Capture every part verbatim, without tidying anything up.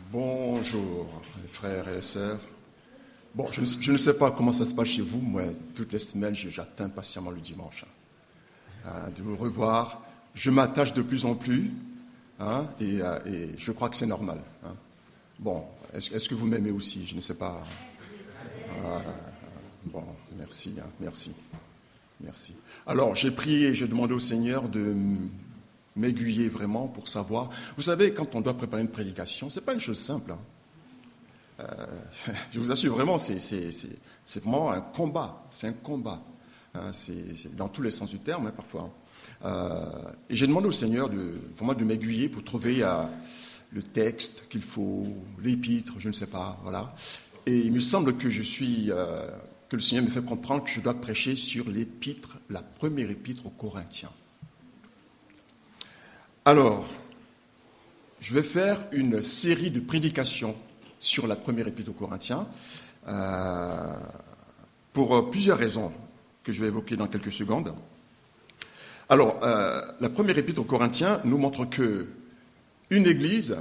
Bonjour, les frères et les sœurs. Bon, je ne, je ne sais pas comment ça se passe chez vous, moi, toutes les semaines, j'attends patiemment le dimanche hein, de vous revoir. Je m'attache de plus en plus, hein, et, et je crois que c'est normal. Hein. Bon, est-ce, est-ce que vous m'aimez aussi? Je ne sais pas. Ah, bon, merci, hein, merci, merci. Alors, j'ai prié, j'ai demandé au Seigneur de m'aiguiller vraiment pour savoir. Vous savez, quand on doit préparer une prédication, c'est pas une chose simple. Hein. Euh, je vous assure vraiment, c'est, c'est, c'est, c'est vraiment un combat. C'est un combat. Hein, c'est, c'est dans tous les sens du terme, hein, parfois. Euh, et j'ai demandé au Seigneur de vraiment de m'aiguiller pour trouver euh, le texte qu'il faut, l'épître, je ne sais pas, voilà. Et il me semble que je suis, euh, que le Seigneur me fait comprendre que je dois prêcher sur l'épître, la première épître aux Corinthiens. Alors, je vais faire une série de prédications sur la première épître aux Corinthiens euh, pour plusieurs raisons que je vais évoquer dans quelques secondes. Alors, euh, la première épître aux Corinthiens nous montre que une église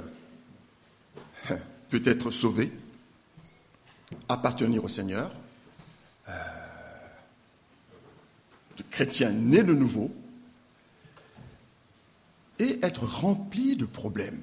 peut être sauvée, appartenir au Seigneur, euh, de chrétiens nés de nouveau, et être rempli de problèmes.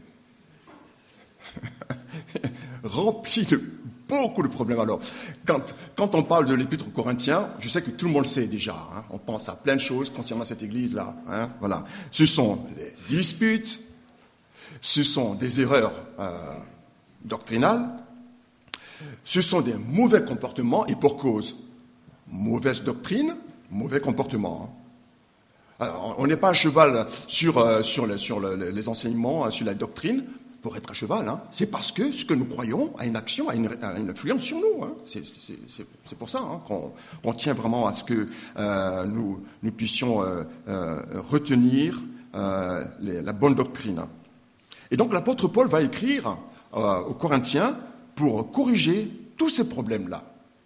Rempli de beaucoup de problèmes. Alors, quand, quand on parle de l'épître aux Corinthiens, je sais que tout le monde le sait déjà. Hein, on pense à plein de choses concernant cette église-là. Hein, voilà. Ce sont les disputes, ce sont des erreurs euh, doctrinales, ce sont des mauvais comportements, et pour cause, mauvaise doctrine, mauvais comportement. Hein. Alors, on n'est pas à cheval sur, euh, sur, le, sur le, les enseignements, sur la doctrine, pour être à cheval. Hein. C'est parce que ce que nous croyons a une action, a une, a une influence sur nous. Hein. C'est, c'est, c'est, c'est pour ça hein, qu'on, qu'on tient vraiment à ce que euh, nous, nous puissions euh, euh, retenir euh, les, la bonne doctrine. Et donc l'apôtre Paul va écrire euh, aux Corinthiens pour corriger tous ces problèmes-là.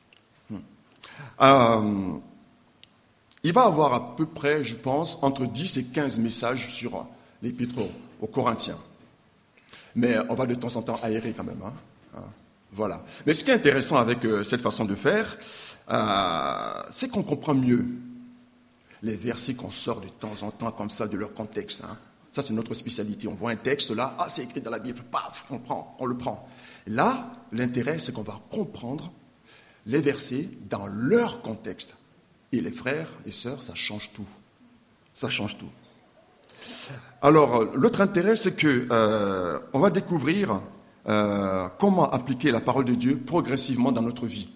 Euh, Il va avoir à peu près, je pense, entre dix et quinze messages sur l'épître aux Corinthiens. Mais on va de temps en temps aérer quand même. Hein, hein, voilà. Mais ce qui est intéressant avec euh, cette façon de faire, euh, c'est qu'on comprend mieux les versets qu'on sort de temps en temps comme ça de leur contexte. Hein. Ça, c'est notre spécialité. On voit un texte là, ah, c'est écrit dans la Bible, paf, on prend, on le prend. Là, l'intérêt, c'est qu'on va comprendre les versets dans leur contexte. Et les frères et sœurs, ça change tout. Ça change tout. Alors, l'autre intérêt, c'est que euh, on va découvrir euh, comment appliquer la parole de Dieu progressivement dans notre vie.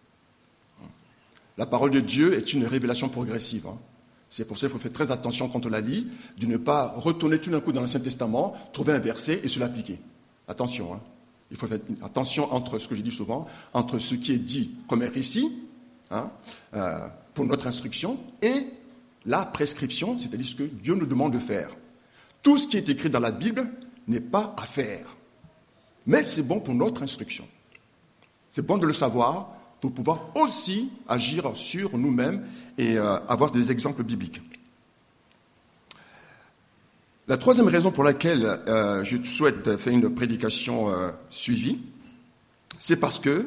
La parole de Dieu est une révélation progressive. Hein. C'est pour ça qu'il faut faire très attention quand on la lit, de ne pas retourner tout d'un coup dans l'Ancien Testament, trouver un verset et se l'appliquer. Attention. Hein. Il faut faire attention entre ce que je dis souvent, entre ce qui est dit comme un récit, hein, euh, pour notre instruction, et la prescription, c'est-à-dire ce que Dieu nous demande de faire. Tout ce qui est écrit dans la Bible n'est pas à faire, mais c'est bon pour notre instruction. C'est bon de le savoir pour pouvoir aussi agir sur nous-mêmes et euh, avoir des exemples bibliques. La troisième raison pour laquelle euh, je souhaite faire une prédication euh, suivie, c'est parce que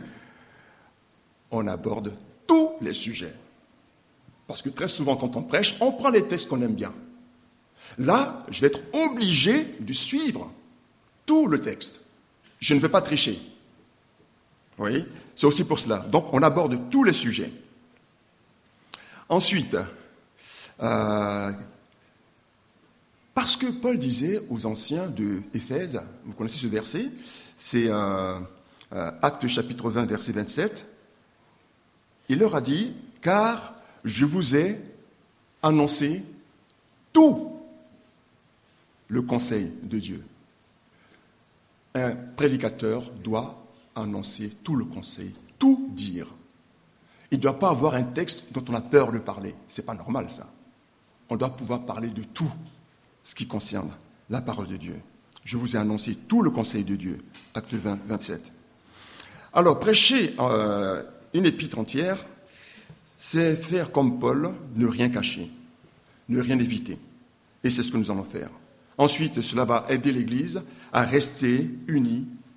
on aborde tous les sujets. Parce que très souvent, quand on prêche, on prend les textes qu'on aime bien. Là, je vais être obligé de suivre tout le texte. Je ne vais pas tricher. Vous voyez ? C'est aussi pour cela. Donc, on aborde tous les sujets. Ensuite, euh, parce que Paul disait aux anciens de Éphèse, vous connaissez ce verset, c'est euh, euh, Actes chapitre vingt, verset vingt-sept, il leur a dit, car je vous ai annoncé tout le conseil de Dieu. Un prédicateur doit annoncer tout le conseil, tout dire. Il ne doit pas avoir un texte dont on a peur de parler. Ce n'est pas normal, ça. On doit pouvoir parler de tout ce qui concerne la parole de Dieu. Je vous ai annoncé tout le conseil de Dieu. Acte vingt, vingt-sept. Alors, prêcher euh, une épître entière, c'est faire comme Paul, ne rien cacher, ne rien éviter. Et c'est ce que nous allons faire. Ensuite, cela va aider l'Église à rester unie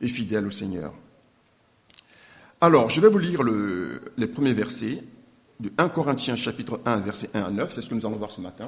et fidèle au Seigneur. Alors, je vais vous lire le, les premiers versets de premier Corinthiens chapitre un, versets un à neuf. C'est ce que nous allons voir ce matin.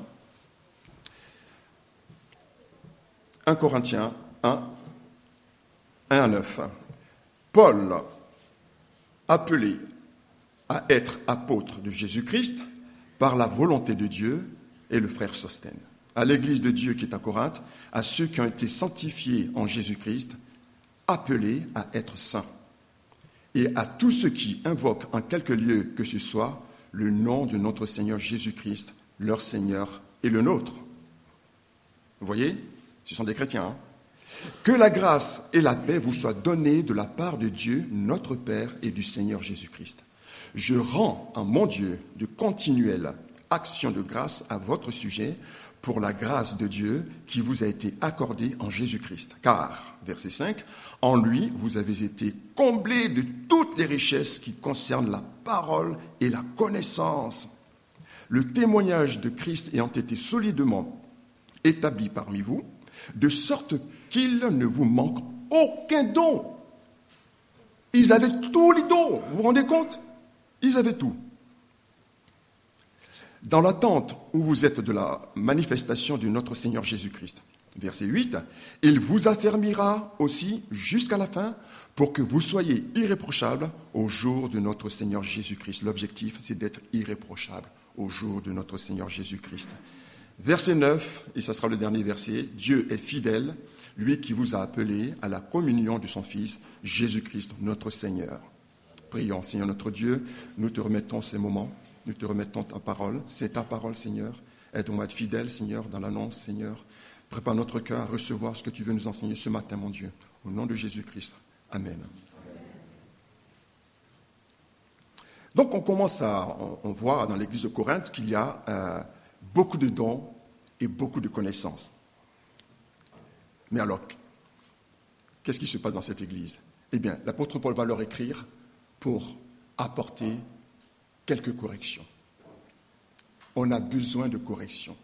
premier Corinthiens un, un à neuf. Paul, appelé à être apôtre de Jésus-Christ par la volonté de Dieu, et le frère Sosthène, à l'église de Dieu qui est à Corinthe, à ceux qui ont été sanctifiés en Jésus-Christ, appelés à être saints, et à tous ceux qui invoquent en quelque lieu que ce soit le nom de notre Seigneur Jésus-Christ, leur Seigneur et le nôtre. Vous voyez, ce sont des chrétiens. Hein? Que la grâce et la paix vous soient données de la part de Dieu, notre Père, et du Seigneur Jésus-Christ. Je rends à mon Dieu de continuelles actions de grâce à votre sujet pour la grâce de Dieu qui vous a été accordée en Jésus-Christ. Car, verset cinq, en lui, vous avez été comblés de toutes les richesses qui concernent la parole et la connaissance. Le témoignage de Christ ayant été solidement établi parmi vous, de sorte qu'il ne vous manque aucun don. Ils avaient tous les dons, vous vous rendez compte ? Ils avaient tout. Dans l'attente où vous êtes de la manifestation de notre Seigneur Jésus-Christ. Verset huit, il vous affermira aussi jusqu'à la fin pour que vous soyez irréprochables au jour de notre Seigneur Jésus-Christ. L'objectif, c'est d'être irréprochable au jour de notre Seigneur Jésus-Christ. Verset neuf, et ce sera le dernier verset, Dieu est fidèle, lui qui vous a appelé à la communion de son Fils, Jésus-Christ, notre Seigneur. Prions, Seigneur notre Dieu, nous te remettons ces moments, nous te remettons ta parole, c'est ta parole, Seigneur. Aide-moi à être fidèle, Seigneur, dans l'annonce, Seigneur. Prépare notre cœur à recevoir ce que tu veux nous enseigner ce matin, mon Dieu. Au nom de Jésus-Christ. Amen. Donc on commence à, on, on voit dans l'église de Corinthe qu'il y a euh, beaucoup de dons et beaucoup de connaissances. Mais alors, qu'est-ce qui se passe dans cette église ? Eh bien, l'apôtre Paul va leur écrire pour apporter quelques corrections. On a besoin de corrections.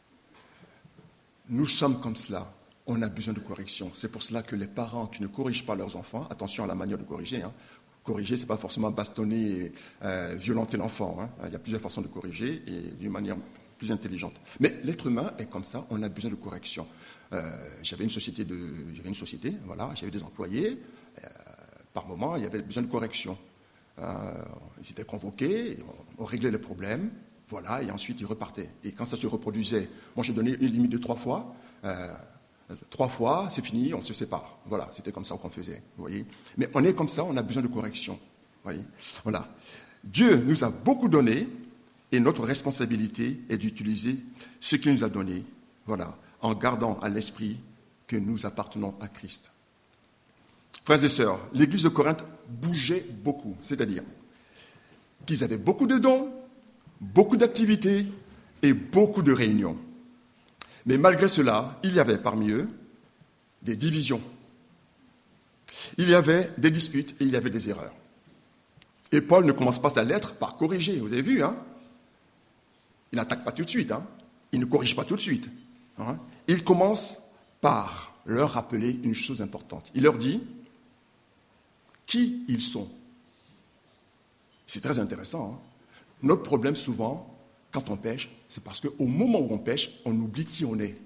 Nous sommes comme cela. On a besoin de corrections. C'est pour cela que les parents qui ne corrigent pas leurs enfants, attention à la manière de corriger. Hein. Corriger, ce n'est pas forcément bastonner et euh, violenter l'enfant. Hein. Il y a plusieurs façons de corriger et d'une manière plus intelligente. Mais l'être humain est comme ça. On a besoin de corrections. Euh, j'avais une société, de, j'avais une société, voilà, j'avais des employés. Euh, par moment, il y avait besoin de corrections. Euh, ils étaient convoqués, on, on réglait les problèmes, voilà, et ensuite ils repartaient. Et quand ça se reproduisait, moi j'ai donné une limite de trois fois, euh, trois fois, c'est fini, on se sépare. Voilà, c'était comme ça qu'on faisait, vous voyez. Mais on est comme ça, on a besoin de correction, vous voyez. Voilà. Dieu nous a beaucoup donné, et notre responsabilité est d'utiliser ce qu'il nous a donné, voilà, en gardant à l'esprit que nous appartenons à Christ. Frères et sœurs, l'église de Corinthe bougeait beaucoup, c'est-à-dire qu'ils avaient beaucoup de dons, beaucoup d'activités et beaucoup de réunions. Mais malgré cela, il y avait parmi eux des divisions. Il y avait des disputes et il y avait des erreurs. Et Paul ne commence pas sa lettre par corriger, vous avez vu, hein ? Il n'attaque pas tout de suite, hein ? Il ne corrige pas tout de suite. Hein ? Il commence par leur rappeler une chose importante. Il leur dit qui ils sont. C'est très intéressant. Hein. Notre problème souvent, quand on pêche, c'est parce qu'au moment où on pêche, on oublie qui on est.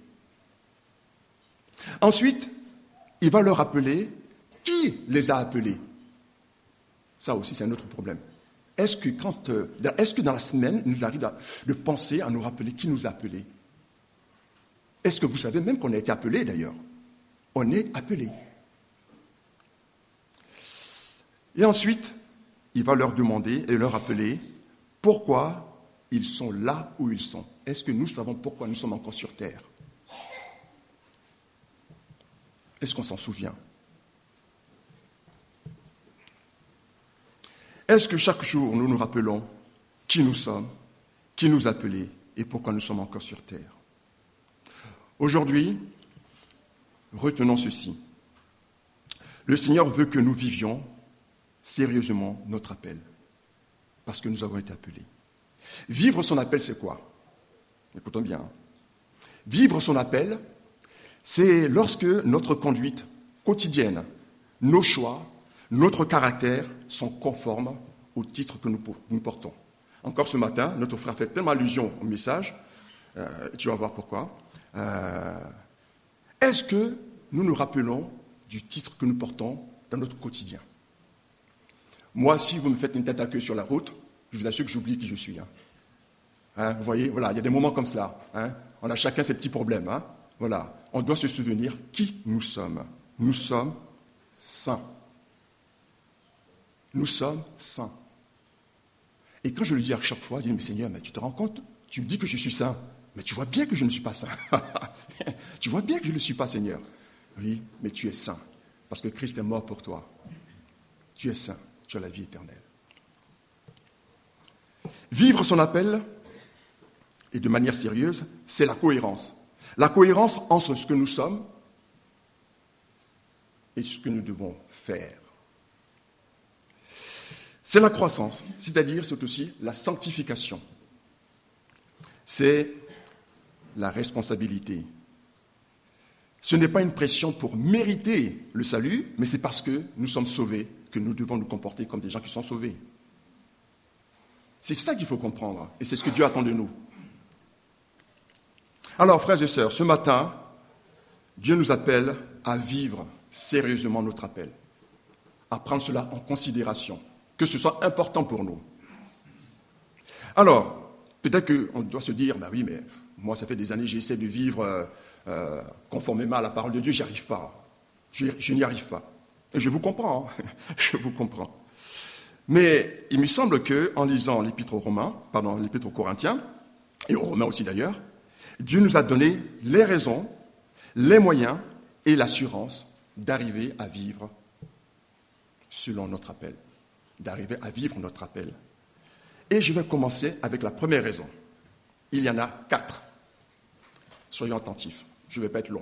Ensuite, il va leur rappeler qui les a appelés. Ça aussi, c'est un autre problème. Est-ce que, quand, euh, est-ce que dans la semaine, il nous arrive à, de penser à nous rappeler qui nous a appelés ? Est-ce que vous savez même qu'on a été appelés d'ailleurs ? On est appelés. Et ensuite, il va leur demander et leur rappeler pourquoi ils sont là où ils sont. Est-ce que nous savons pourquoi nous sommes encore sur terre ? Est-ce qu'on s'en souvient ? Est-ce que chaque jour nous nous rappelons qui nous sommes, qui nous a appelés et pourquoi nous sommes encore sur terre ? Aujourd'hui, retenons ceci. Le Seigneur veut que nous vivions sérieusement notre appel, parce que nous avons été appelés. Vivre son appel, c'est quoi ? Écoutons bien. Vivre son appel, c'est lorsque notre conduite quotidienne nos choix, notre caractère sont conformes au titre que nous, nous portons. Encore ce matin, notre frère fait tellement allusion au message, euh, tu vas voir pourquoi. Euh, est-ce que nous nous rappelons du titre que nous portons dans notre quotidien? Moi, si vous me faites une tête à queue sur la route, je vous assure que j'oublie qui je suis. Hein. Hein, vous voyez, voilà, il y a des moments comme cela. Hein. On a chacun ses petits problèmes. Hein. Voilà, on doit se souvenir qui nous sommes. Nous sommes saints. Nous sommes saints. Et quand je le dis à chaque fois, je dis, mais Seigneur, mais tu te rends compte? Tu me dis que je suis saint, mais tu vois bien que je ne suis pas saint. Tu vois bien que je ne suis pas, Seigneur. Oui, mais tu es saint, parce que Christ est mort pour toi. Tu es saint, tu as la vie éternelle. Vivre son appel, et de manière sérieuse, c'est la cohérence. La cohérence entre ce que nous sommes et ce que nous devons faire. C'est la croissance, c'est-à-dire c'est aussi la sanctification. C'est la responsabilité. Ce n'est pas une pression pour mériter le salut, mais c'est parce que nous sommes sauvés que nous devons nous comporter comme des gens qui sont sauvés. C'est ça qu'il faut comprendre, et c'est ce que Dieu attend de nous. Alors, frères et sœurs, ce matin, Dieu nous appelle à vivre sérieusement notre appel, à prendre cela en considération, que ce soit important pour nous. Alors, peut-être qu'on doit se dire, ben oui, mais moi, ça fait des années que j'essaie de vivre euh, euh, conformément à la parole de Dieu, j'y arrive pas. Je, je n'y arrive pas. Et je vous comprends, hein, je vous comprends. Mais il me semble qu'en lisant l'Épître aux Romains, pardon, l'Épître aux Corinthiens, et aux Romains aussi d'ailleurs, Dieu nous a donné les raisons, les moyens et l'assurance d'arriver à vivre selon notre appel, d'arriver à vivre notre appel. Et je vais commencer avec la première raison. Il y en a quatre. Soyons attentifs, je ne vais pas être long.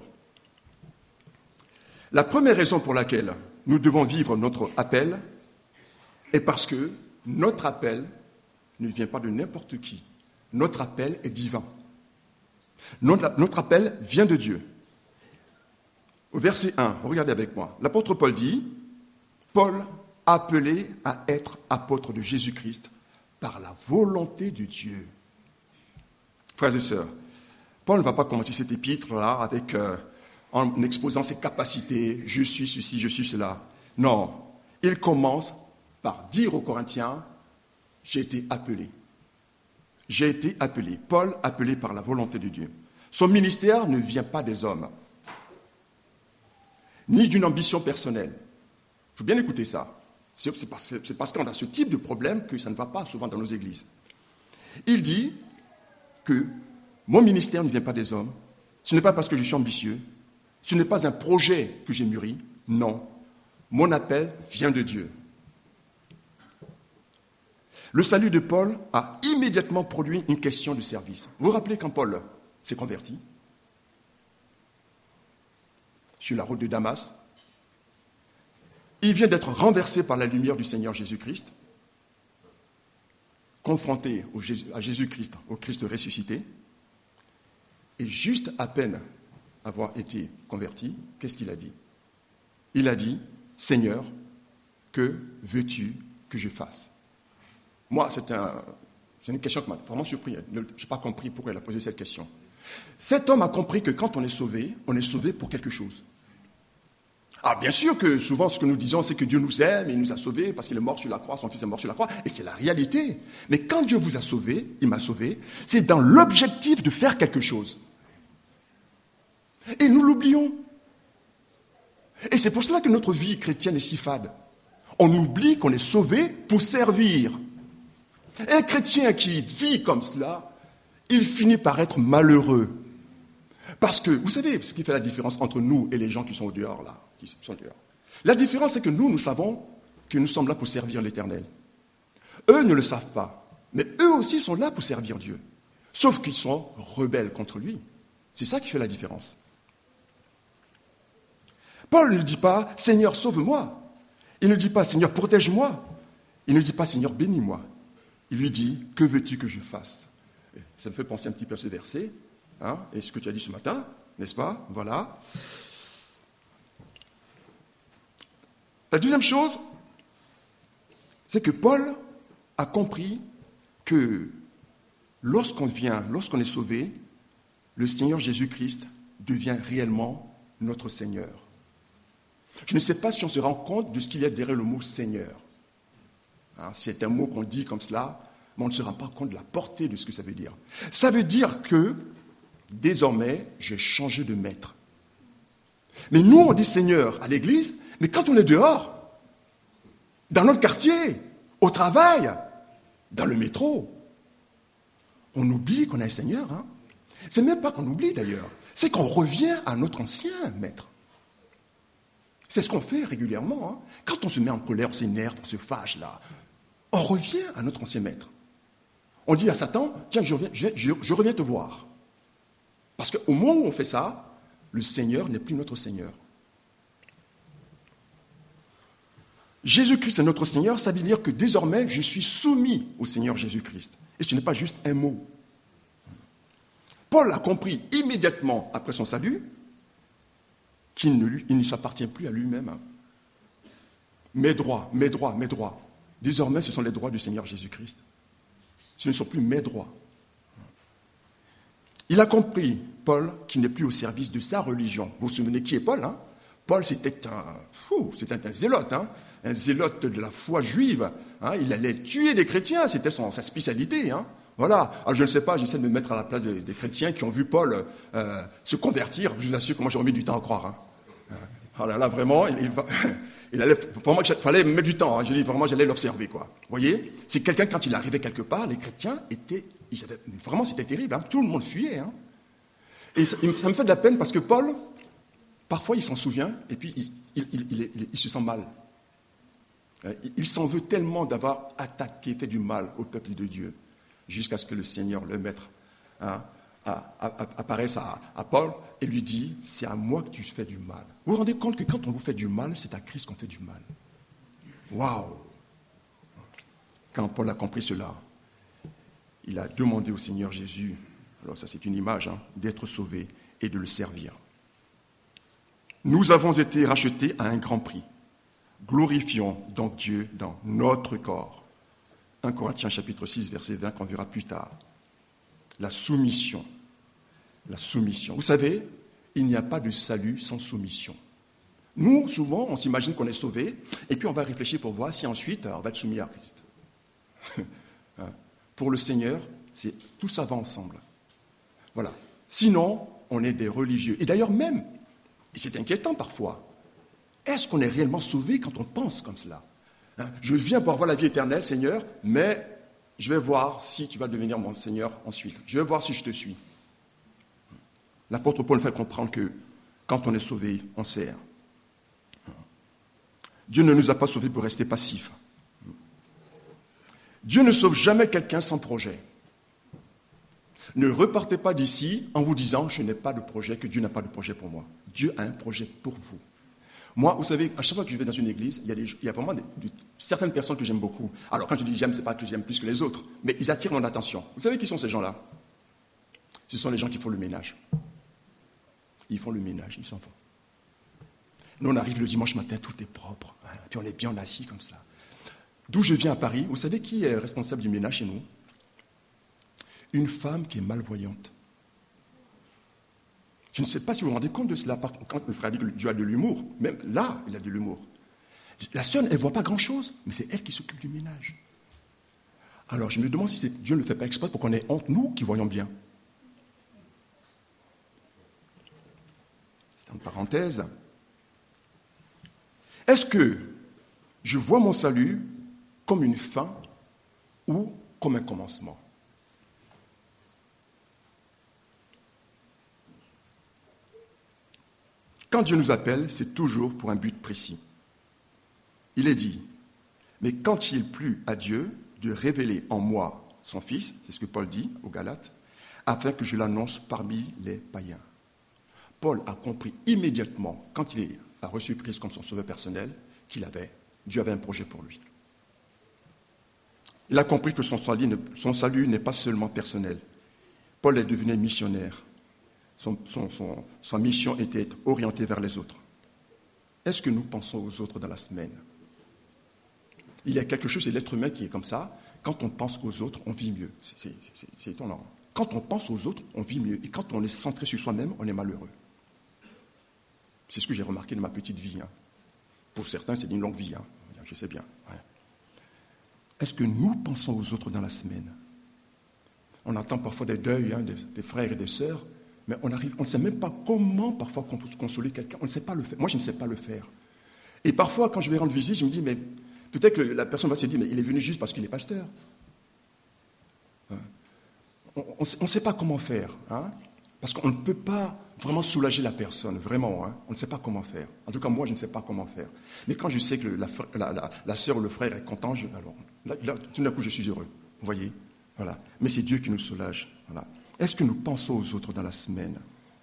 La première raison pour laquelle nous devons vivre notre appel est parce que notre appel ne vient pas de n'importe qui. Notre appel est divin. Notre, notre appel vient de Dieu. Au verset un, regardez avec moi. L'apôtre Paul dit, Paul, appelé à être apôtre de Jésus-Christ par la volonté de Dieu. Frères et sœurs, Paul ne va pas commencer cet épître-là avec, euh, en exposant ses capacités, je suis ceci, je suis cela. Non, il commence par dire aux Corinthiens, j'ai été appelé. J'ai été appelé. Paul, appelé par la volonté de Dieu. Son ministère ne vient pas des hommes, ni d'une ambition personnelle. Il faut bien écouter ça. C'est parce, c'est parce qu'on a ce type de problème que ça ne va pas souvent dans nos églises. Il dit que mon ministère ne vient pas des hommes. Ce n'est pas parce que je suis ambitieux. Ce n'est pas un projet que j'ai mûri. Non. Mon appel vient de Dieu. Le salut de Paul a immédiatement produit une question de service. Vous vous rappelez quand Paul s'est converti sur la route de Damas? Il vient d'être renversé par la lumière du Seigneur Jésus-Christ, confronté au Jésus, à Jésus-Christ, au Christ ressuscité, et juste à peine avoir été converti, qu'est-ce qu'il a dit? Il a dit, Seigneur, que veux-tu que je fasse? Moi, c'est, un, c'est une question qui m'a vraiment surpris. Je n'ai pas compris pourquoi il a posé cette question. Cet homme a compris que quand on est sauvé, on est sauvé pour quelque chose. Ah, bien sûr que souvent, ce que nous disons, c'est que Dieu nous aime et il nous a sauvés parce qu'il est mort sur la croix, son fils est mort sur la croix, et c'est la réalité. Mais quand Dieu vous a sauvé, il m'a sauvé, c'est dans l'objectif de faire quelque chose. Et nous l'oublions. Et c'est pour cela que notre vie chrétienne est si fade. On oublie qu'on est sauvé pour servir. Et un chrétien qui vit comme cela, il finit par être malheureux. Parce que, vous savez, ce qui fait la différence entre nous et les gens qui sont au dehors, là, qui sont dehors. La différence, c'est que nous, nous savons que nous sommes là pour servir l'Éternel. Eux ne le savent pas, mais eux aussi sont là pour servir Dieu. Sauf qu'ils sont rebelles contre lui. C'est ça qui fait la différence. Paul ne dit pas « Seigneur, sauve-moi ». Il ne dit pas « Seigneur, protège-moi ». Il ne dit pas « Seigneur, bénis-moi ». Il lui dit « Que veux-tu que je fasse ?» Ça me fait penser un petit peu à ce verset, hein, et ce que tu as dit ce matin, n'est-ce pas? Voilà. La deuxième chose, c'est que Paul a compris que lorsqu'on vient, lorsqu'on est sauvé, le Seigneur Jésus-Christ devient réellement notre Seigneur. Je ne sais pas si on se rend compte de ce qu'il y a derrière le mot Seigneur. Hein, c'est un mot qu'on dit comme cela, mais on ne se rend pas compte de la portée de ce que ça veut dire. Ça veut dire que, désormais, j'ai changé de maître. Mais nous, on dit Seigneur à l'église, mais quand on est dehors, dans notre quartier, au travail, dans le métro, on oublie qu'on a un Seigneur. Hein. C'est même pas qu'on oublie d'ailleurs, c'est qu'on revient à notre ancien maître. C'est ce qu'on fait régulièrement. Hein. Quand on se met en colère, on s'énerve, on se fâche là, on revient à notre ancien maître. On dit à Satan, tiens, je reviens, je, je, je reviens te voir. Parce qu'au moment où on fait ça, le Seigneur n'est plus notre Seigneur. Jésus-Christ est notre Seigneur, ça veut dire que désormais, je suis soumis au Seigneur Jésus-Christ. Et ce n'est pas juste un mot. Paul a compris immédiatement après son salut qu'il ne, lui, il ne s'appartient plus à lui-même. Mes droits, mes droits, mes droits. Désormais, ce sont les droits du Seigneur Jésus-Christ. Ce ne sont plus mes droits. Il a compris, Paul, qu'il n'est plus au service de sa religion. Vous vous souvenez qui est Paul, hein? Paul, c'était un, fou, c'était un zélote, hein? Un zélote de la foi juive. Hein? Il allait tuer des chrétiens, c'était son, sa spécialité. Hein? Voilà. Alors, je ne sais pas, j'essaie de me mettre à la place des, des chrétiens qui ont vu Paul euh, se convertir. Je vous assure que moi, j'aurais mis du temps à croire. Hein? Oh là là, vraiment, il, il, il allait, vraiment, il fallait mettre du temps. Hein. Je dis vraiment, j'allais l'observer, quoi. Vous voyez, c'est quelqu'un, quand il arrivait quelque part, les chrétiens étaient, ils étaient vraiment, c'était terrible. Hein. Tout le monde fuyait. Hein. Et ça, ça me fait de la peine parce que Paul, parfois, il s'en souvient et puis il, il, il, il, il, il se sent mal. Il, il s'en veut tellement d'avoir attaqué, fait du mal au peuple de Dieu, jusqu'à ce que le Seigneur, le Maître, hein, apparaisse à, à Paul et lui dit, c'est à moi que tu fais du mal. Vous vous rendez compte que quand on vous fait du mal, c'est à Christ qu'on fait du mal. Waouh! Quand Paul a compris cela, il a demandé au Seigneur Jésus, alors ça c'est une image, hein, d'être sauvé et de le servir. Nous avons été rachetés à un grand prix. Glorifions donc Dieu dans notre corps. un Corinthiens chapitre six, verset vingt, qu'on verra plus tard. La soumission. La soumission. Vous savez, il n'y a pas de salut sans soumission. Nous, souvent, on s'imagine qu'on est sauvé, et puis on va réfléchir pour voir si ensuite on va être soumis à Christ. Pour le Seigneur, c'est, tout ça va ensemble. Voilà. Sinon, on est des religieux. Et d'ailleurs même, et c'est inquiétant parfois, est-ce qu'on est réellement sauvé quand on pense comme cela? Hein, je viens pour avoir la vie éternelle, Seigneur, mais je vais voir si tu vas devenir mon Seigneur ensuite. Je vais voir si je te suis. L'apôtre Paul fait comprendre que quand on est sauvé, on sert. Dieu ne nous a pas sauvés pour rester passifs. Dieu ne sauve jamais quelqu'un sans projet. Ne repartez pas d'ici en vous disant « je n'ai pas de projet, que Dieu n'a pas de projet pour moi ». Dieu a un projet pour vous. Moi, vous savez, à chaque fois que je vais dans une église, il y a, des, il y a vraiment des, des, certaines personnes que j'aime beaucoup. Alors, quand je dis j'aime, ce n'est pas que j'aime plus que les autres, mais ils attirent mon attention. Vous savez qui sont ces gens-là? Ce sont les gens qui font le ménage. Ils font le ménage, ils s'en vont. Nous, on arrive le dimanche matin, tout est propre, hein, puis on est bien assis comme ça. D'où je viens à Paris, vous savez qui est responsable du ménage chez nous? Une femme qui est malvoyante. Je ne sais pas si vous vous rendez compte de cela, quand le frère dit que Dieu a de l'humour, même là, il a de l'humour. La sœur, elle ne voit pas grand-chose, mais c'est elle qui s'occupe du ménage. Alors, je me demande si c'est, Dieu ne le fait pas exprès pour qu'on ait honte, nous, qui voyons bien. C'est une parenthèse. Est-ce que je vois mon salut comme une fin ou comme un commencement? Quand Dieu nous appelle, c'est toujours pour un but précis. Il est dit, mais quand il plut à Dieu de révéler en moi son Fils, c'est ce que Paul dit aux Galates, afin que je l'annonce parmi les païens. Paul a compris immédiatement, quand il a reçu Christ comme son sauveur personnel, qu'il avait, Dieu avait un projet pour lui. Il a compris que son salut, son salut n'est pas seulement personnel. Paul est devenu missionnaire. Son, son, son, sa mission était orientée vers les autres. Est-ce que nous pensons aux autres dans la semaine? Il y a quelque chose, c'est l'être humain qui est comme ça. Quand on pense aux autres, on vit mieux. C'est, c'est, c'est, c'est étonnant. Quand on pense aux autres, on vit mieux. Et quand on est centré sur soi-même, on est malheureux. C'est ce que j'ai remarqué de ma petite vie. Hein. Pour certains, c'est une longue vie. Hein. Je sais bien. Ouais. Est-ce que nous pensons aux autres dans la semaine? On entend parfois des deuils, hein, des, des frères et des sœurs, mais on arrive, on ne sait même pas comment parfois consoler quelqu'un. On ne sait pas le faire. Moi, je ne sais pas le faire. Et parfois, quand je vais rendre visite, je me dis, mais peut-être que la personne va se dire, mais il est venu juste parce qu'il est pasteur. Hein. On ne sait pas comment faire, hein, parce qu'on ne peut pas vraiment soulager la personne, vraiment. Hein, on ne sait pas comment faire. En tout cas, moi, je ne sais pas comment faire. Mais quand je sais que la, la, la, la sœur ou le frère est content, je, alors, là, là, tout d'un coup, je suis heureux. Vous voyez, voilà. Mais c'est Dieu qui nous soulage. Voilà. Est-ce que nous pensons aux autres dans la semaine?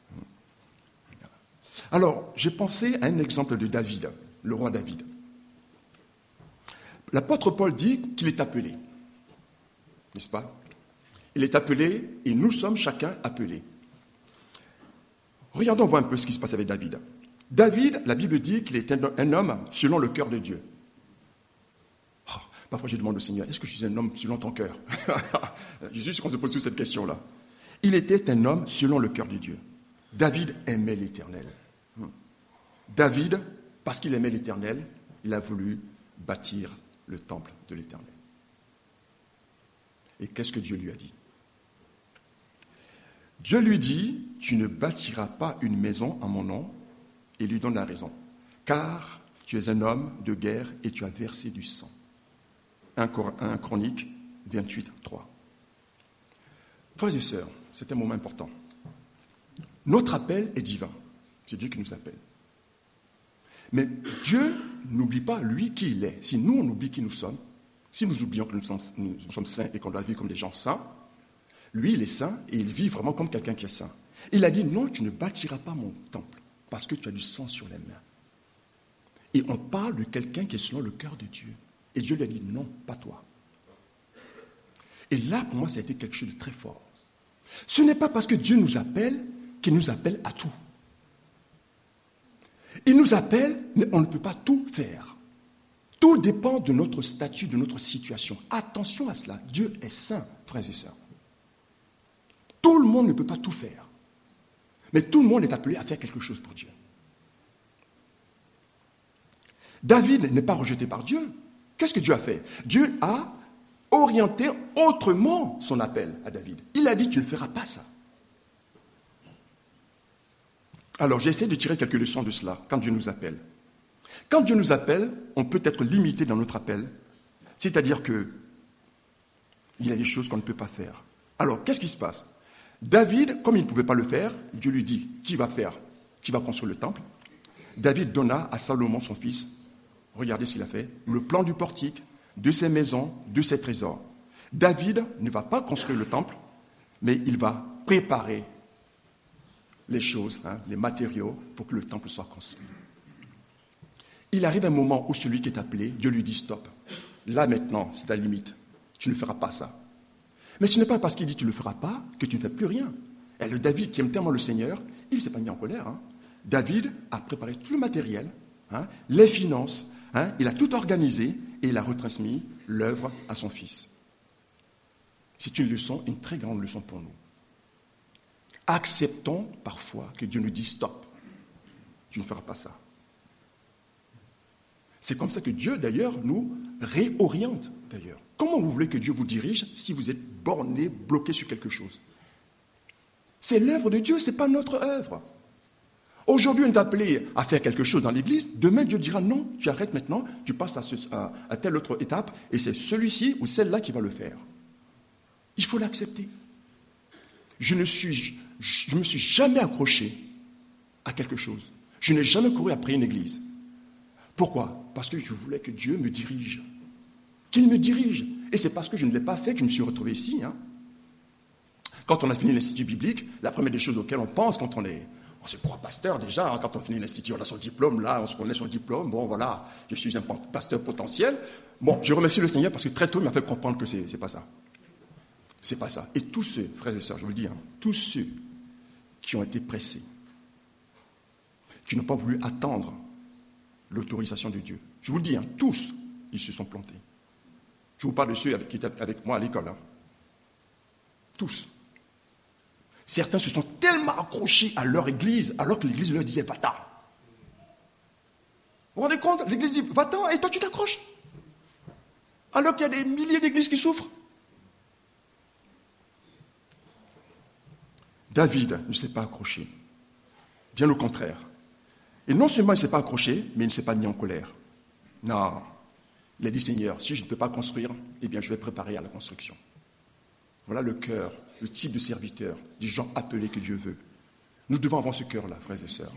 Alors, j'ai pensé à un exemple de David, le roi David. L'apôtre Paul dit qu'il est appelé, n'est-ce pas? Il est appelé et nous sommes chacun appelés. Regardons voir un peu ce qui se passe avec David. David, la Bible dit qu'il est un homme selon le cœur de Dieu. Oh, parfois je demande au Seigneur, est-ce que je suis un homme selon ton cœur? Jésus, qu'on se pose toute cette question-là. Il était un homme selon le cœur de Dieu. David aimait l'Éternel. David, parce qu'il aimait l'Éternel, il a voulu bâtir le temple de l'Éternel. Et qu'est-ce que Dieu lui a dit? Dieu lui dit, tu ne bâtiras pas une maison en mon nom, et lui donne la raison. Car tu es un homme de guerre et tu as versé du sang. un Chronique vingt-huit, trois. Frères et sœurs, c'est un moment important. Notre appel est divin. C'est Dieu qui nous appelle. Mais Dieu n'oublie pas, lui, qui il est. Si nous, on oublie qui nous sommes, si nous oublions que nous sommes, nous sommes saints et qu'on doit vivre comme des gens saints, lui, il est saint et il vit vraiment comme quelqu'un qui est saint. Il a dit, non, tu ne bâtiras pas mon temple parce que tu as du sang sur les mains. Et on parle de quelqu'un qui est selon le cœur de Dieu. Et Dieu lui a dit, non, pas toi. Et là, pour moi, ça a été quelque chose de très fort. Ce n'est pas parce que Dieu nous appelle qu'il nous appelle à tout. Il nous appelle, mais on ne peut pas tout faire. Tout dépend de notre statut, de notre situation. Attention à cela. Dieu est saint, frères et sœurs. Tout le monde ne peut pas tout faire. Mais tout le monde est appelé à faire quelque chose pour Dieu. David n'est pas rejeté par Dieu. Qu'est-ce que Dieu a fait? Dieu a orienté autrement son appel à David. Il a dit, tu ne feras pas ça. Alors, j'essaie de tirer quelques leçons de cela, quand Dieu nous appelle. Quand Dieu nous appelle, on peut être limité dans notre appel. C'est-à-dire que il y a des choses qu'on ne peut pas faire. Alors, qu'est-ce qui se passe? David, comme il ne pouvait pas le faire, Dieu lui dit, qui va faire? Qui va construire le temple? David donna à Salomon, son fils, regardez ce qu'il a fait, le plan du portique, de ses maisons, de ses trésors. David ne va pas construire le temple, mais il va préparer les choses, hein, les matériaux, pour que le temple soit construit. Il arrive un moment où celui qui est appelé, Dieu lui dit stop. Là maintenant, c'est ta limite. Tu ne feras pas ça. Mais ce n'est pas parce qu'il dit tu ne le feras pas que tu ne fais plus rien. Et le David qui aime tellement le Seigneur, il ne s'est pas mis en colère. Hein. David a préparé tout le matériel, hein, les finances, hein, il a tout organisé et il a retransmis l'œuvre à son fils. C'est une leçon, une très grande leçon pour nous. Acceptons parfois que Dieu nous dise stop, tu ne feras pas ça. C'est comme ça que Dieu, d'ailleurs, nous réoriente, d'ailleurs. Comment vous voulez que Dieu vous dirige si vous êtes borné, bloqué sur quelque chose? C'est l'œuvre de Dieu, ce n'est pas notre œuvre. Aujourd'hui, on est appelé à faire quelque chose dans l'Église. Demain, Dieu dira non, tu arrêtes maintenant, tu passes à, ce, à, à telle autre étape, et c'est celui-ci ou celle-là qui va le faire. Il faut l'accepter. Je ne suis, je me suis jamais accroché à quelque chose. Je n'ai jamais couru après une église. Pourquoi? Parce que je voulais que Dieu me dirige. Qu'il me dirige. Et c'est parce que je ne l'ai pas fait que je me suis retrouvé ici. Hein. Quand on a fini l'institut biblique, la première des choses auxquelles on pense quand on est... On se croit pasteur déjà, hein, quand on finit l'institut, on a son diplôme, là, on se connaît son diplôme. Bon, voilà, je suis un pasteur potentiel. Bon, je remercie le Seigneur parce que très tôt, il m'a fait comprendre que c'est, c'est pas ça. C'est pas ça. Et tous ceux, frères et sœurs, je vous le dis, hein, tous ceux qui ont été pressés, qui n'ont pas voulu attendre l'autorisation de Dieu, je vous le dis, hein, tous, ils se sont plantés. Je vous parle de ceux qui étaient avec moi à l'école. Hein. Tous. Certains se sont tellement accrochés à leur église, alors que l'église leur disait « va-t'en ». Vous vous rendez compte? L'église dit « va-t'en » et toi tu t'accroches. Alors qu'il y a des milliers d'églises qui souffrent. David ne s'est pas accroché. Bien au contraire. Et non seulement il ne s'est pas accroché, mais il ne s'est pas mis en colère. Non. Il a dit, Seigneur, si je ne peux pas construire, eh bien je vais préparer à la construction. Voilà le cœur, le type de serviteur, des gens appelés que Dieu veut. Nous devons avoir ce cœur-là, frères et sœurs.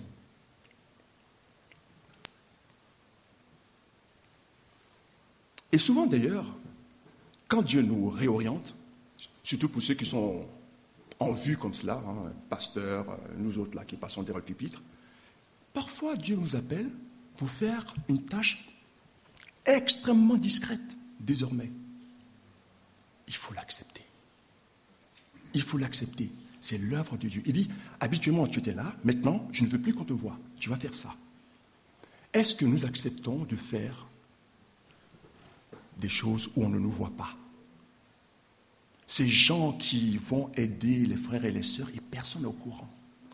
Et souvent d'ailleurs, quand Dieu nous réoriente, surtout pour ceux qui sont en vue comme cela, hein, pasteurs, nous autres là qui passons derrière le pupitre, parfois Dieu nous appelle pour faire une tâche extrêmement discrète désormais. Il faut l'accepter. Il faut l'accepter. C'est l'œuvre de Dieu. Il dit, habituellement tu étais là, maintenant je ne veux plus qu'on te voie. Tu vas faire ça. Est-ce que nous acceptons de faire des choses où on ne nous voit pas? Ces gens qui vont aider les frères et les sœurs et personne n'est au courant.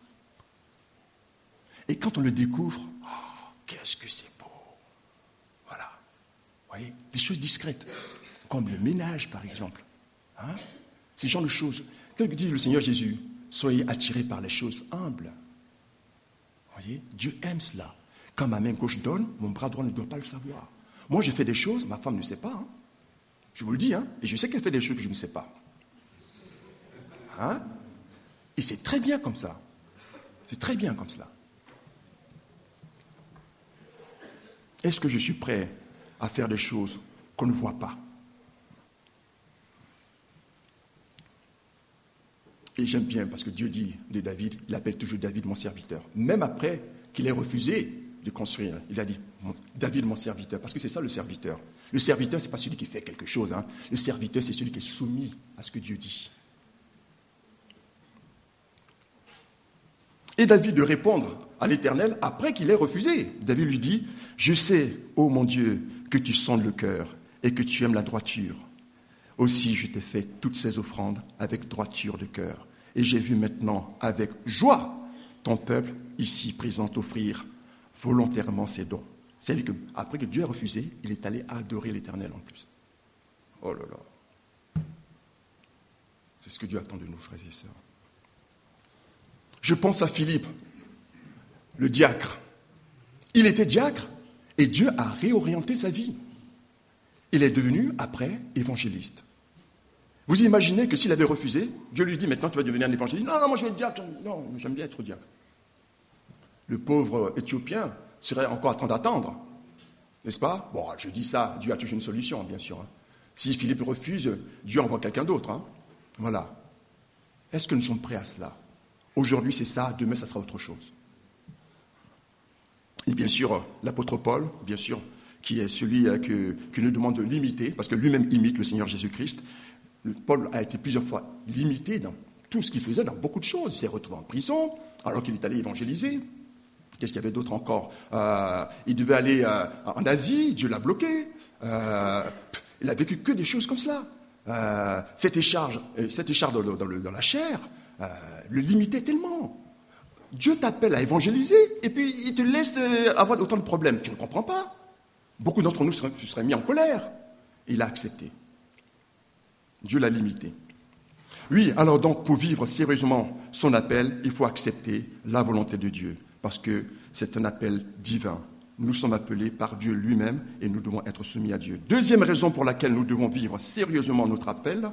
Et quand on le découvre, oh, qu'est-ce que c'est beau. Voilà. Vous voyez, des choses discrètes, comme le ménage par exemple. Hein? Ces genres de choses. Qu'est-ce que dit le Seigneur Jésus? Soyez attirés par les choses humbles. Vous voyez, Dieu aime cela. Quand ma main gauche donne, mon bras droit ne doit pas le savoir. Moi, je fais des choses, ma femme ne sait pas. Hein? Je vous le dis, hein? Et je sais qu'elle fait des choses que je ne sais pas. Hein? Et c'est très bien comme ça. C'est très bien comme cela. Est-ce que je suis prêt à faire des choses qu'on ne voit pas? Et j'aime bien, parce que Dieu dit de David, il appelle toujours David mon serviteur. Même après qu'il ait refusé de construire, il a dit David mon serviteur, parce que c'est ça le serviteur. Le serviteur, ce n'est pas celui qui fait quelque chose. Hein. Le serviteur, c'est celui qui est soumis à ce que Dieu dit. Et David de répondre à l'Éternel après qu'il ait refusé. David lui dit, je sais, ô mon Dieu, que tu sondes le cœur et que tu aimes la droiture. Aussi, je t'ai fait toutes ces offrandes avec droiture de cœur. Et j'ai vu maintenant avec joie ton peuple ici présent offrir volontairement ses dons. C'est-à-dire qu'après que Dieu a refusé, il est allé adorer l'Éternel en plus. Oh là là. C'est ce que Dieu attend de nous, frères et sœurs. Je pense à Philippe, le diacre. Il était diacre et Dieu a réorienté sa vie. Il est devenu, après, évangéliste. Vous imaginez que s'il avait refusé, Dieu lui dit, maintenant tu vas devenir un évangéliste. Non, non, moi je vais être diacre. Non, j'aime bien être diacre. Le pauvre Éthiopien serait encore en train d'attendre. N'est-ce pas? Bon, je dis ça, Dieu a toujours une solution, bien sûr. Hein. Si Philippe refuse, Dieu envoie quelqu'un d'autre. Hein. Voilà. Est-ce que nous sommes prêts à cela? Aujourd'hui, c'est ça, demain, ça sera autre chose. Et bien sûr, l'apôtre Paul, bien sûr, qui est celui que, que nous demande de l'imiter, parce que lui-même imite le Seigneur Jésus-Christ. Paul a été plusieurs fois limité dans tout ce qu'il faisait, dans beaucoup de choses. Il s'est retrouvé en prison, alors qu'il est allé évangéliser. Qu'est-ce qu'il y avait d'autre encore? euh, Il devait aller euh, en Asie, Dieu l'a bloqué. Euh, il a vécu que des choses comme cela. Euh, cette écharge, cette écharge dans, dans, le, dans la chair, euh, le limitait tellement. Dieu t'appelle à évangéliser, et puis il te laisse avoir autant de problèmes. Tu ne comprends pas. Beaucoup d'entre nous seraient, seraient mis en colère. Il a accepté. Dieu l'a limité. Oui, alors donc, pour vivre sérieusement son appel, il faut accepter la volonté de Dieu, parce que c'est un appel divin. Nous sommes appelés par Dieu lui-même et nous devons être soumis à Dieu. Deuxième raison pour laquelle nous devons vivre sérieusement notre appel,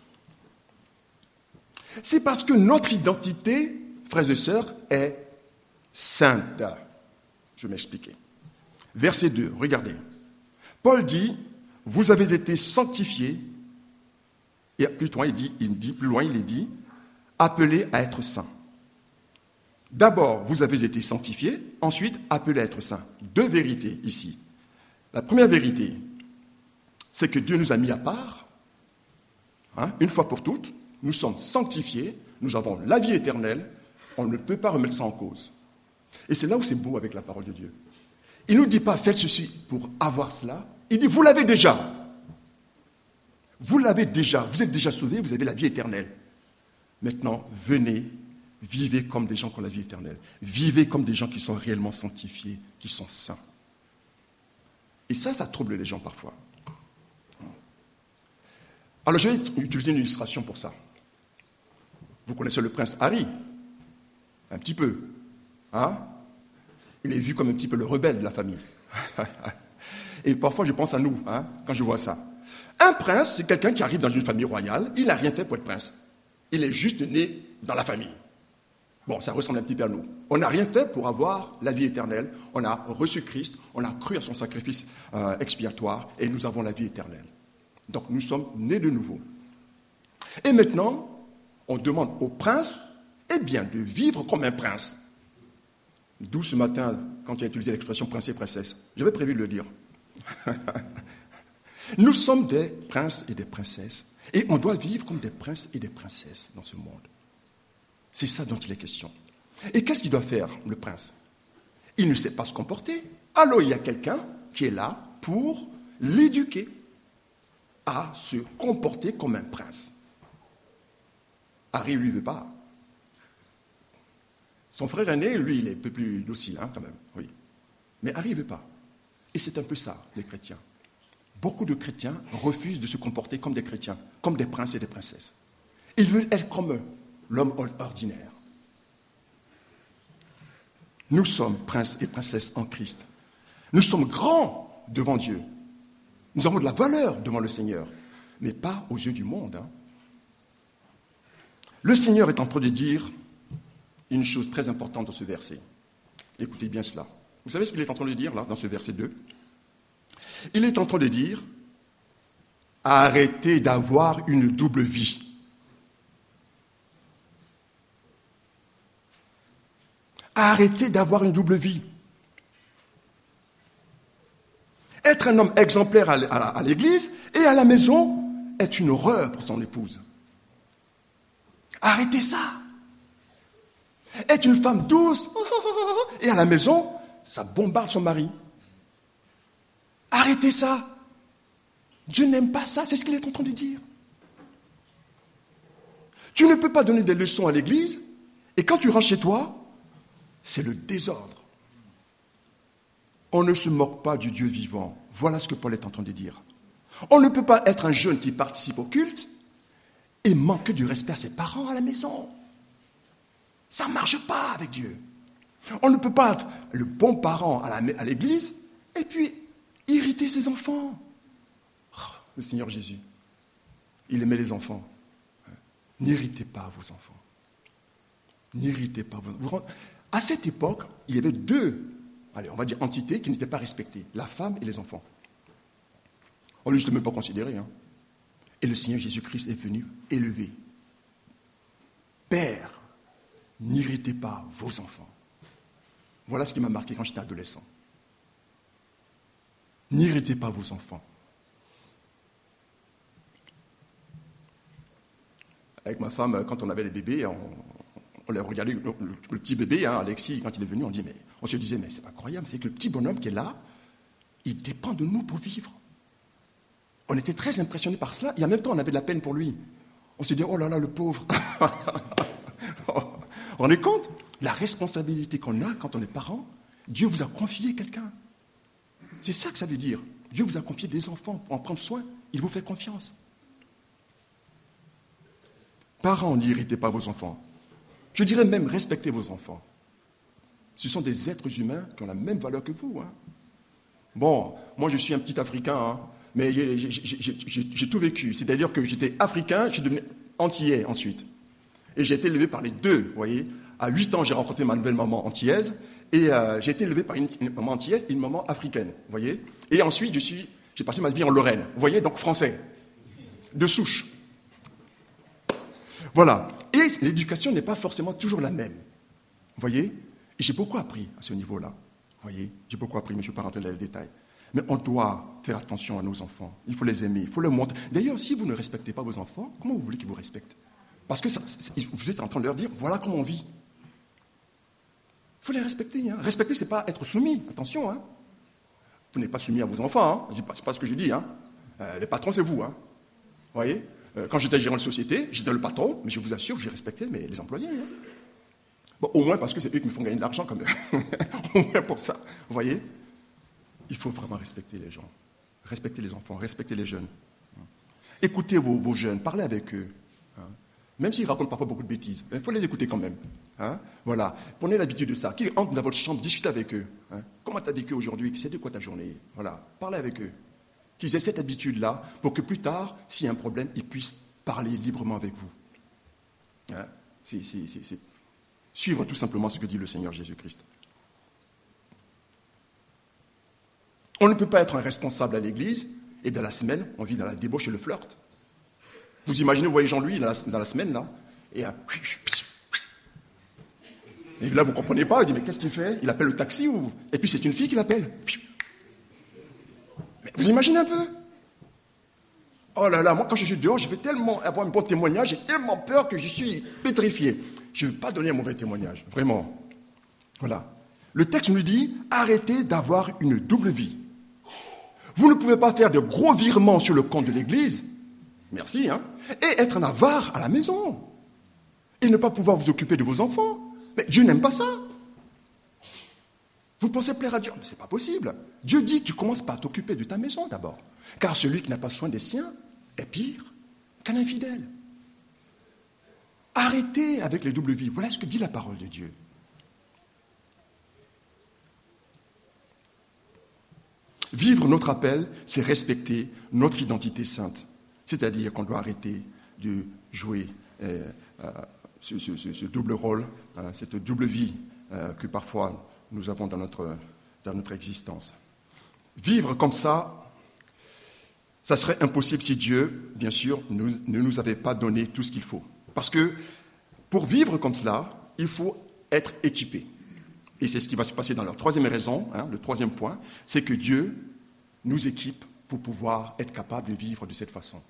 c'est parce que notre identité, frères et sœurs, est sainte. Je vais m'expliquer. Verset deux, regardez. Paul dit, vous avez été sanctifiés, et plus loin il dit, il dit, plus loin il est dit, appelés à être saints. D'abord, vous avez été sanctifiés, ensuite, appelés à être saints. Deux vérités ici. La première vérité, c'est que Dieu nous a mis à part, hein, une fois pour toutes, nous sommes sanctifiés, nous avons la vie éternelle, on ne peut pas remettre ça en cause. Et c'est là où c'est beau avec la parole de Dieu. Il ne nous dit pas, faites ceci pour avoir cela, il dit, vous l'avez déjà. Vous l'avez déjà, vous êtes déjà sauvés, vous avez la vie éternelle. Maintenant, venez, vivez comme des gens qui ont la vie éternelle. Vivez comme des gens qui sont réellement sanctifiés, qui sont saints. Et ça, ça trouble les gens parfois. Alors, je vais utiliser une illustration pour ça. Vous connaissez le prince Harry? Un petit peu. Hein? Il est vu comme un petit peu le rebelle de la famille. Et parfois, je pense à nous, hein, quand je vois ça. Un prince, c'est quelqu'un qui arrive dans une famille royale. Il n'a rien fait pour être prince. Il est juste né dans la famille. Bon, ça ressemble un petit peu à nous. On n'a rien fait pour avoir la vie éternelle. On a reçu Christ, on a cru à son sacrifice euh, expiatoire, et nous avons la vie éternelle. Donc, nous sommes nés de nouveau. Et maintenant, on demande au prince, eh bien, de vivre comme un prince. D'où ce matin, quand tu as utilisé l'expression prince et princesse, j'avais prévu de le dire. Nous sommes des princes et des princesses, et on doit vivre comme des princes et des princesses dans ce monde. C'est ça dont il est question. Et qu'est-ce qu'il doit faire, le prince? Il ne sait pas se comporter. Alors il y a quelqu'un qui est là pour l'éduquer à se comporter comme un prince. Harry, lui, ne veut pas. Son frère aîné, lui, il est un peu plus docile, hein, quand même. Oui. Mais Harry ne veut pas. Et c'est un peu ça, les chrétiens. Beaucoup de chrétiens refusent de se comporter comme des chrétiens, comme des princes et des princesses. Ils veulent être comme eux, l'homme ordinaire. Nous sommes princes et princesses en Christ. Nous sommes grands devant Dieu. Nous avons de la valeur devant le Seigneur, mais pas aux yeux du monde. Hein. Le Seigneur est en train de dire une chose très importante dans ce verset. Écoutez bien cela. Vous savez ce qu'il est en train de dire là, dans ce verset deux? Il est en train de dire « Arrêtez d'avoir une double vie ». Arrêtez d'avoir une double vie. Être un homme exemplaire à l'église et à la maison est une horreur pour son épouse. Arrêtez ça. Être une femme douce et à la maison, ça bombarde son mari. Arrêtez ça. Dieu n'aime pas ça, c'est ce qu'il est en train de dire. Tu ne peux pas donner des leçons à l'église et quand tu rentres chez toi, c'est le désordre. On ne se moque pas du Dieu vivant. Voilà ce que Paul est en train de dire. On ne peut pas être un jeune qui participe au culte et manquer du respect à ses parents à la maison. Ça ne marche pas avec Dieu. On ne peut pas être le bon parent à l'église et puis irriter ses enfants. Oh, le Seigneur Jésus, il aimait les enfants. N'irritez pas vos enfants. N'irritez pas vos enfants. À cette époque, il y avait deux, allez, on va dire entités qui n'étaient pas respectées, la femme et les enfants. On ne les a même pas considérés. Hein. Et le Seigneur Jésus-Christ est venu élever. Père, n'irritez pas vos enfants. Voilà ce qui m'a marqué quand j'étais adolescent. N'irritez pas vos enfants. Avec ma femme, quand on avait les bébés, on, on les regardait, le, le, le petit bébé, hein, Alexis, quand il est venu, on, dit, mais, on se disait, mais c'est pas incroyable, c'est que le petit bonhomme qui est là, il dépend de nous pour vivre. On était très impressionnés par cela, et en même temps, on avait de la peine pour lui. On se dit, oh là là, le pauvre. Vous vous rendez compte? La responsabilité qu'on a quand on est parent, Dieu vous a confié quelqu'un. C'est ça que ça veut dire. Dieu vous a confié des enfants pour en prendre soin. Il vous fait confiance. Parents, n'irritez pas vos enfants. Je dirais même, respectez vos enfants. Ce sont des êtres humains qui ont la même valeur que vous. Hein. Bon, moi je suis un petit Africain, hein, mais j'ai, j'ai, j'ai, j'ai, j'ai tout vécu. C'est-à-dire que j'étais Africain, je suis devenu Antillais ensuite. Et j'ai été élevé par les deux, vous voyez. À huit ans, j'ai rencontré ma nouvelle maman antillaise, et euh, j'ai été élevé par une, une maman antillaise et une maman africaine, vous voyez. Et ensuite, je suis, j'ai passé ma vie en Lorraine, vous voyez, donc français, de souche. Voilà. Et l'éducation n'est pas forcément toujours la même, vous voyez. Et j'ai beaucoup appris à ce niveau-là, vous voyez. J'ai beaucoup appris, mais je ne vais pas rentrer dans les détails. Mais on doit faire attention à nos enfants. Il faut les aimer, il faut leur montrer. D'ailleurs, si vous ne respectez pas vos enfants, comment vous voulez qu'ils vous respectent? Parce que ça, vous êtes en train de leur dire, voilà comment on vit. Il faut les respecter. Hein. Respecter, ce n'est pas être soumis. Attention. Hein. Vous n'êtes pas soumis à vos enfants. Hein. Ce n'est pas, pas ce que je dis. Hein. Euh, les patrons, c'est vous. Hein. voyez, euh, quand j'étais gérant de société, j'étais le patron, mais je vous assure, j'ai respecté mes, les employés. Hein. Bon, au moins parce que c'est eux qui me font gagner de l'argent quand même. Au moins pour ça. Vous voyez, il faut vraiment respecter les gens. Respecter les enfants, respecter les jeunes. Écoutez vos, vos jeunes, parlez avec eux. Hein. Même s'ils racontent parfois beaucoup de bêtises, il faut les écouter quand même. Hein. Voilà. Prenez l'habitude de ça. Qu'ils entrent dans votre chambre, discutez avec eux. Hein. Comment tu as vécu aujourd'hui? C'est de quoi ta journée? Voilà. Parlez avec eux. Qu'ils aient cette habitude-là pour que plus tard, s'il y a un problème, ils puissent parler librement avec vous. Hein. C'est, c'est, c'est, c'est suivre tout simplement ce que dit le Seigneur Jésus-Christ. On ne peut pas être un responsable à l'église et dans la semaine, on vit dans la débauche et le flirt. Vous imaginez, vous voyez Jean-Louis dans la, dans la semaine, là, et, un... et là, vous ne comprenez pas, il dit, mais qu'est-ce qu'il fait? Il appelle le taxi ou... Et puis c'est une fille qui l'appelle. Mais vous imaginez un peu? Oh là là, moi quand je suis dehors, je vais tellement avoir un bon témoignage, j'ai tellement peur que je suis pétrifié. Je ne veux pas donner un mauvais témoignage, vraiment. Voilà. Le texte nous dit, arrêtez d'avoir une double vie. Vous ne pouvez pas faire de gros virements sur le compte de l'église, merci, hein, et être un avare à la maison, et ne pas pouvoir vous occuper de vos enfants. Mais Dieu n'aime pas ça. Vous pensez plaire à Dieu, mais ce n'est pas possible. Dieu dit, tu commences par t'occuper de ta maison d'abord, car celui qui n'a pas soin des siens est pire qu'un infidèle. Arrêtez avec les doubles vies. Voilà ce que dit la parole de Dieu. Vivre notre appel, c'est respecter notre identité sainte. C'est-à-dire qu'on doit arrêter de jouer euh, euh, ce, ce, ce double rôle, euh, cette double vie euh, que parfois nous avons dans notre, dans notre existence. Vivre comme ça, ça serait impossible si Dieu, bien sûr, nous, ne nous avait pas donné tout ce qu'il faut. Parce que pour vivre comme cela, il faut être équipé. Et c'est ce qui va se passer dans la troisième raison, hein, le troisième point, c'est que Dieu nous équipe pour pouvoir être capable de vivre de cette façon.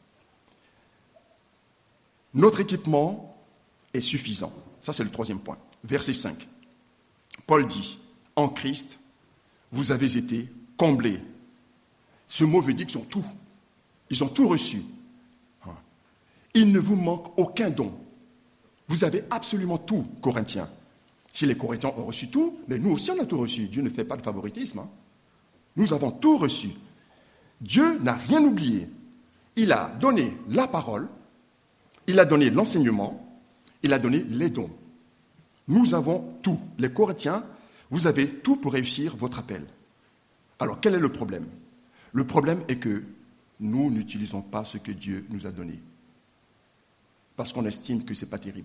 Notre équipement est suffisant. Ça, c'est le troisième point. Verset cinq. Paul dit, en Christ, vous avez été comblés. Ce mot veut dire qu'ils ont tout. Ils ont tout reçu. Il ne vous manque aucun don. Vous avez absolument tout, Corinthiens. Si les Corinthiens ont reçu tout, mais nous aussi on a tout reçu. Dieu ne fait pas de favoritisme. Hein. Nous avons tout reçu. Dieu n'a rien oublié. Il a donné la parole, il a donné l'enseignement, il a donné les dons. Nous avons tout. Les Corinthiens, vous avez tout pour réussir votre appel. Alors quel est le problème? Le problème est que nous n'utilisons pas ce que Dieu nous a donné. Parce qu'on estime que ce n'est pas terrible.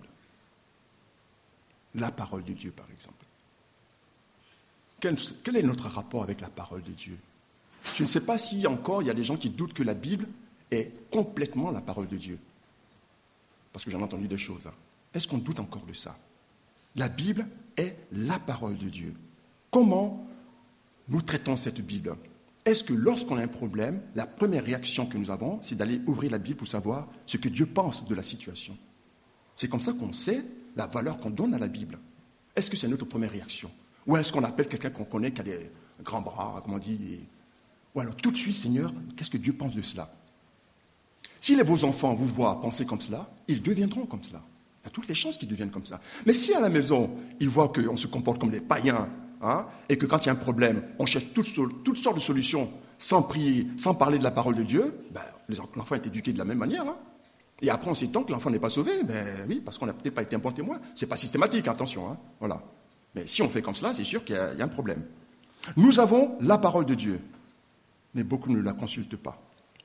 La parole de Dieu, par exemple. Quel, quel est notre rapport avec la parole de Dieu? Je ne sais pas si encore il y a des gens qui doutent que la Bible est complètement la parole de Dieu. Parce que j'en ai entendu des choses. Hein. Est-ce qu'on doute encore de ça? La Bible est la parole de Dieu. Comment nous traitons cette Bible? Est-ce que lorsqu'on a un problème, la première réaction que nous avons, c'est d'aller ouvrir la Bible pour savoir ce que Dieu pense de la situation? C'est comme ça qu'on sait la valeur qu'on donne à la Bible. Est-ce que c'est notre première réaction? Ou est-ce qu'on appelle quelqu'un qu'on connaît qui a des grands bras, comme on dit, et... ou alors tout de suite, Seigneur, qu'est-ce que Dieu pense de cela? Si les, vos enfants vous voient penser comme cela, ils deviendront comme cela. Il y a toutes les chances qu'ils deviennent comme ça. Mais si à la maison, ils voient qu'on se comporte comme des païens, hein, et que quand il y a un problème, on cherche toutes, toutes sortes de solutions sans prier, sans parler de la parole de Dieu, ben, l'enfant est éduqué de la même manière. Hein. Et après, on s'étend que l'enfant n'est pas sauvé. Ben oui, parce qu'on n'a peut-être pas été un bon témoin. Ce n'est pas systématique, attention. Hein, voilà. Mais si on fait comme cela, c'est sûr qu'il y a, il y a un problème. Nous avons la parole de Dieu, mais beaucoup ne la consultent pas.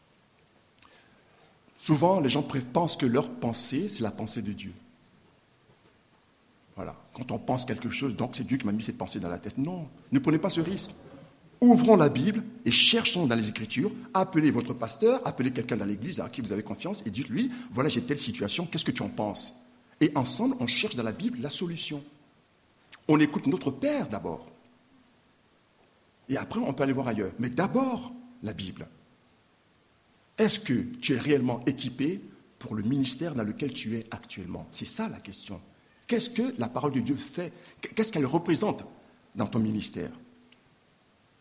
Souvent, les gens pensent que leur pensée, c'est la pensée de Dieu. Voilà. Quand on pense quelque chose, donc c'est Dieu qui m'a mis cette pensée dans la tête. Non, ne prenez pas ce risque. Ouvrons la Bible et cherchons dans les Écritures, appelez votre pasteur, appelez quelqu'un dans l'église à qui vous avez confiance et dites-lui, voilà, j'ai telle situation, qu'est-ce que tu en penses? Et ensemble, on cherche dans la Bible la solution. On écoute notre Père d'abord. Et après, on peut aller voir ailleurs. Mais d'abord, la Bible. Est-ce que tu es réellement équipé pour le ministère dans lequel tu es actuellement? C'est ça la question. Qu'est-ce que la parole de Dieu fait? Qu'est-ce qu'elle représente dans ton ministère?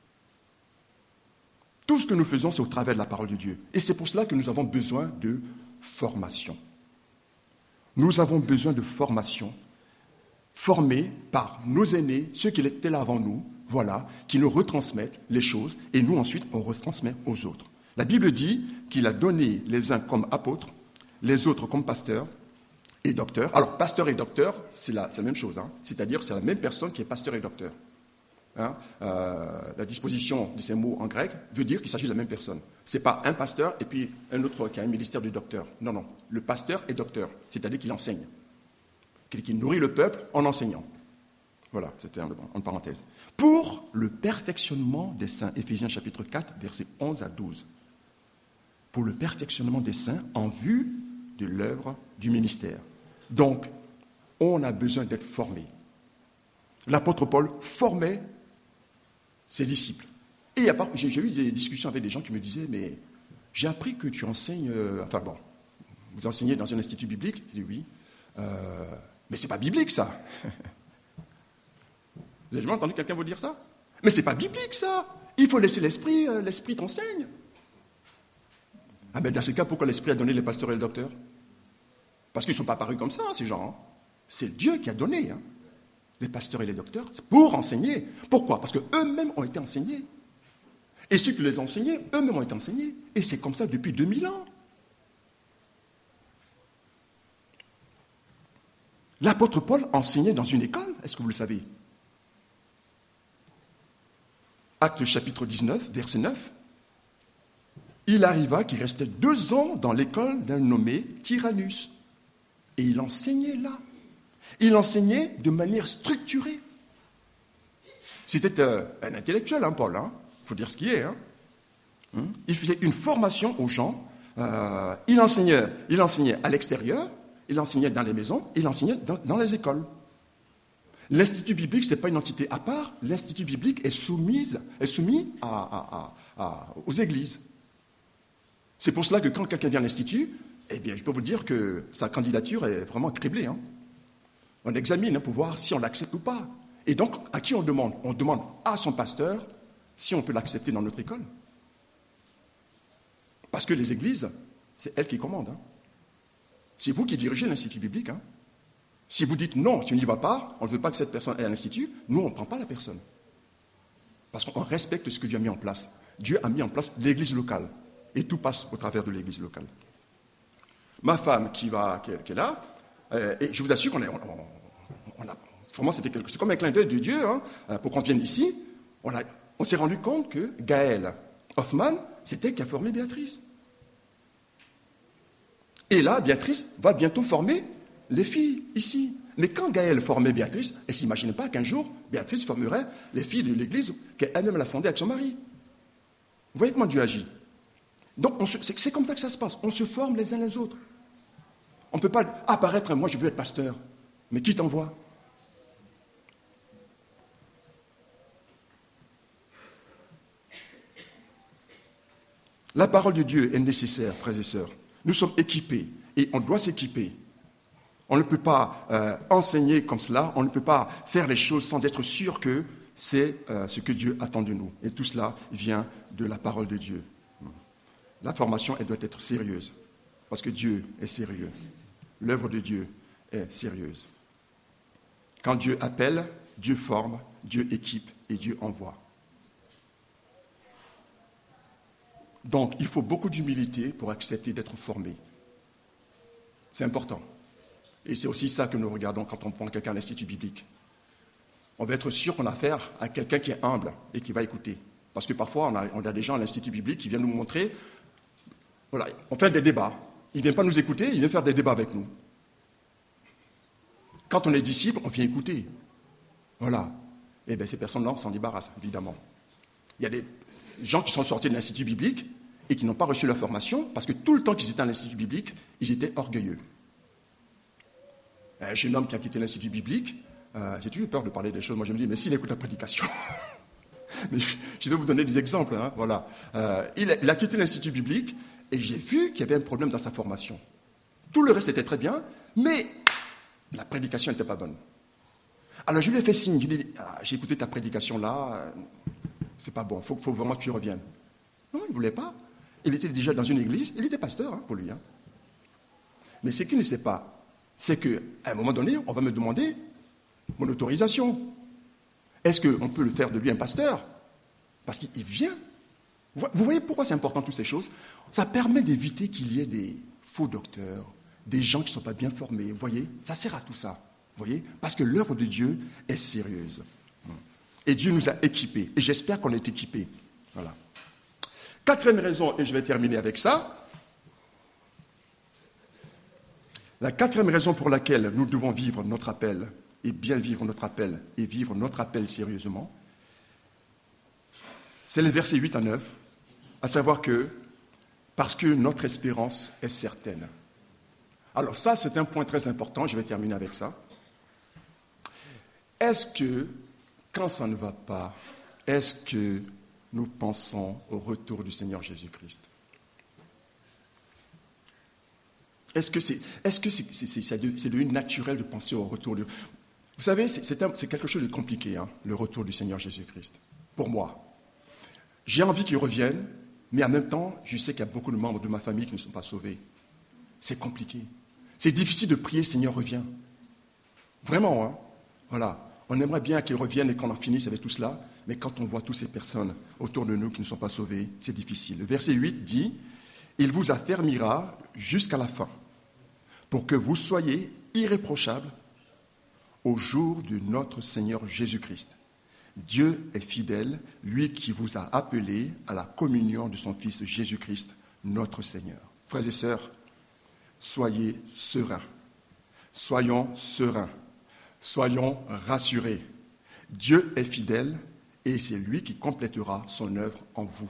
Tout ce que nous faisons, c'est au travers de la parole de Dieu. Et c'est pour cela que nous avons besoin de formation. Nous avons besoin de formation, formés par nos aînés, ceux qui étaient là avant nous, voilà, qui nous retransmettent les choses, et nous ensuite on retransmet aux autres. La Bible dit qu'il a donné les uns comme apôtres, les autres comme pasteurs et docteurs. Alors, pasteur et docteur, c'est la, c'est la même chose, hein. C'est-à-dire c'est la même personne qui est pasteur et docteur. Hein, euh, la disposition de ces mots en grec veut dire qu'il s'agit de la même personne. Ce n'est pas un pasteur et puis un autre qui a un ministère de docteur. Non, non. Le pasteur est docteur, c'est-à-dire qu'il enseigne, qu'il nourrit le peuple en enseignant. Voilà, c'était en, en parenthèse. Pour le perfectionnement des saints, Éphésiens chapitre quatre, versets onze à douze. Pour le perfectionnement des saints en vue de l'œuvre du ministère. Donc, on a besoin d'être formé. L'apôtre Paul formait ses disciples. Et à part, j'ai, j'ai eu des discussions avec des gens qui me disaient, mais j'ai appris que tu enseignes, euh, enfin bon, vous enseignez dans un institut biblique. Je dis oui, euh, mais c'est pas biblique ça. Vous avez jamais entendu quelqu'un vous dire ça? Mais c'est pas biblique ça. Il faut laisser l'esprit, euh, l'esprit t'enseigne. Ah ben dans ce cas, pourquoi l'esprit a donné les pasteurs et les docteurs? Parce qu'ils ne sont pas apparus comme ça, ces gens. Hein. C'est Dieu qui a donné. Hein. Les pasteurs et les docteurs, pour enseigner. Pourquoi? Parce qu'eux-mêmes ont été enseignés. Et ceux qui les ont enseignés, eux-mêmes ont été enseignés. Et c'est comme ça depuis deux mille ans. L'apôtre Paul enseignait dans une école, est-ce que vous le savez? Actes chapitre dix-neuf, verset neuf. Il arriva qu'il restait deux ans dans l'école d'un nommé Tyrannus. Et il enseignait là. Il enseignait de manière structurée. C'était euh, un intellectuel, hein, Paul. Hein. Il faut dire ce qu'il est. Hein. Il faisait une formation aux gens. Euh, il enseignait, il enseignait à l'extérieur, il enseignait dans les maisons, il enseignait dans, dans les écoles. L'Institut biblique, ce n'est pas une entité à part. L'Institut biblique est, soumise, est soumis à, à, à, à, aux églises. C'est pour cela que quand quelqu'un vient à l'Institut, eh bien, je peux vous dire que sa candidature est vraiment criblée. Hein. On examine hein, pour voir si on l'accepte ou pas. Et donc, à qui on demande? On demande à son pasteur si on peut l'accepter dans notre école. Parce que les églises, c'est elles qui commandent. Hein. C'est vous qui dirigez l'Institut biblique. Hein. Si vous dites non, tu n'y vas pas, on ne veut pas que cette personne aille à l'Institut, nous, on ne prend pas la personne. Parce qu'on respecte ce que Dieu a mis en place. Dieu a mis en place l'église locale. Et tout passe au travers de l'église locale. Ma femme qui, va, qui, est, qui est là, euh, et je vous assure qu'on est, on, on, on a, vraiment c'était quelque, c'est comme un clin d'œil de Dieu, hein, pour qu'on vienne ici. On, a, on s'est rendu compte que Gaël Hoffman, c'était elle qui a formé Béatrice. Et là, Béatrice va bientôt former les filles ici. Mais quand Gaël formait Béatrice, elle ne s'imaginait pas qu'un jour, Béatrice formerait les filles de l'église qu'elle-même a fondée avec son mari. Vous voyez comment Dieu agit? Donc, on se, c'est, c'est comme ça que ça se passe. On se forme les uns les autres. On ne peut pas apparaître, moi je veux être pasteur. Mais qui t'envoie? La parole de Dieu est nécessaire, frères et sœurs. Nous sommes équipés et on doit s'équiper. On ne peut pas euh, enseigner comme cela, on ne peut pas faire les choses sans être sûr que c'est euh, ce que Dieu attend de nous. Et tout cela vient de la parole de Dieu. La formation, elle doit être sérieuse, parce que Dieu est sérieux. L'œuvre de Dieu est sérieuse. Quand Dieu appelle, Dieu forme, Dieu équipe et Dieu envoie. Donc, il faut beaucoup d'humilité pour accepter d'être formé. C'est important. Et c'est aussi ça que nous regardons quand on prend quelqu'un à l'Institut biblique. On va être sûr qu'on a affaire à quelqu'un qui est humble et qui va écouter. Parce que parfois, on a, on a des gens à l'Institut biblique qui viennent nous montrer. Voilà, on fait des débats. Ils ne viennent pas nous écouter, ils viennent faire des débats avec nous. Quand on est disciple, on vient écouter. Voilà. Eh bien, ces personnes-là, on s'en débarrasse, évidemment. Il y a des gens qui sont sortis de l'Institut biblique et qui n'ont pas reçu la formation parce que tout le temps qu'ils étaient à l'Institut biblique, ils étaient orgueilleux. Un jeune homme qui a quitté l'Institut biblique, euh, j'ai toujours peur de parler des choses. Moi, je me dis, mais s'il écoute la prédication... mais je vais vous donner des exemples. Hein, voilà. euh, il, a, il a quitté l'Institut biblique et j'ai vu qu'il y avait un problème dans sa formation. Tout le reste était très bien, mais la prédication n'était pas bonne. Alors je lui ai fait signe, je lui ai dit, ah, j'ai écouté ta prédication là, euh, c'est pas bon, il faut, faut vraiment que tu reviennes. Non, il ne voulait pas. Il était déjà dans une église, il était pasteur hein, pour lui. Hein. Mais ce qu'il ne sait pas, c'est qu'à un moment donné, on va me demander mon autorisation. Est-ce qu'on peut le faire de lui un pasteur? Parce qu'il vient. Vous voyez pourquoi c'est important toutes ces choses? Ça permet d'éviter qu'il y ait des faux docteurs, des gens qui ne sont pas bien formés. Vous voyez, ça sert à tout ça. Vous voyez, parce que l'œuvre de Dieu est sérieuse. Et Dieu nous a équipés. Et j'espère qu'on est équipés. Voilà. Quatrième raison, et je vais terminer avec ça. La quatrième raison pour laquelle nous devons vivre notre appel, et bien vivre notre appel, et vivre notre appel sérieusement, c'est les versets huit à neuf, à savoir que, parce que notre espérance est certaine. Alors ça, c'est un point très important, je vais terminer avec ça. Est-ce que, quand ça ne va pas, est-ce que nous pensons au retour du Seigneur Jésus-Christ? Est-ce que c'est, est-ce que c'est, c'est, c'est, c'est devenu naturel de penser au retour du... Vous savez, c'est, c'est, un, c'est quelque chose de compliqué, hein, le retour du Seigneur Jésus-Christ, pour moi. J'ai envie qu'il revienne, mais en même temps, je sais qu'il y a beaucoup de membres de ma famille qui ne sont pas sauvés. C'est compliqué. C'est difficile de prier, Seigneur, reviens. Vraiment, hein. Voilà. On aimerait bien qu'il revienne et qu'on en finisse avec tout cela, mais quand on voit toutes ces personnes autour de nous qui ne sont pas sauvées, c'est difficile. Le verset huit dit, « Il vous affermira jusqu'à la fin, pour que vous soyez irréprochables au jour de notre Seigneur Jésus-Christ. Dieu est fidèle, lui qui vous a appelés à la communion de son Fils Jésus-Christ, notre Seigneur. » Frères et sœurs, soyez sereins. Soyons sereins. Soyons rassurés. Dieu est fidèle et c'est lui qui complétera son œuvre en vous.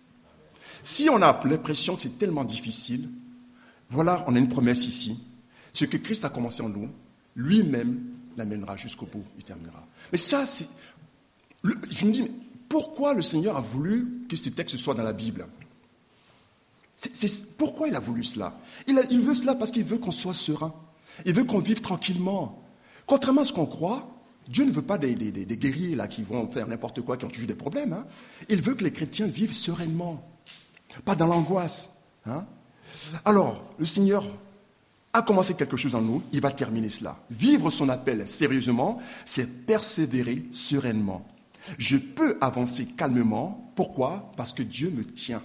Si on a l'impression que c'est tellement difficile, voilà, on a une promesse ici. Ce que Christ a commencé en nous, lui-même l'amènera jusqu'au bout, il terminera. Mais ça, c'est... Je me dis, pourquoi le Seigneur a voulu que ce texte soit dans la Bible? c'est, c'est, Pourquoi il a voulu cela? il, a, il veut cela parce qu'il veut qu'on soit serein. Il veut qu'on vive tranquillement. Contrairement à ce qu'on croit, Dieu ne veut pas des, des, des guerriers là, qui vont faire n'importe quoi, qui ont toujours des problèmes. Hein. Il veut que les chrétiens vivent sereinement, pas dans l'angoisse. Hein. Alors, le Seigneur a commencé quelque chose en nous, il va terminer cela. Vivre son appel sérieusement, c'est persévérer sereinement. Je peux avancer calmement. Pourquoi? Parce que Dieu me tient.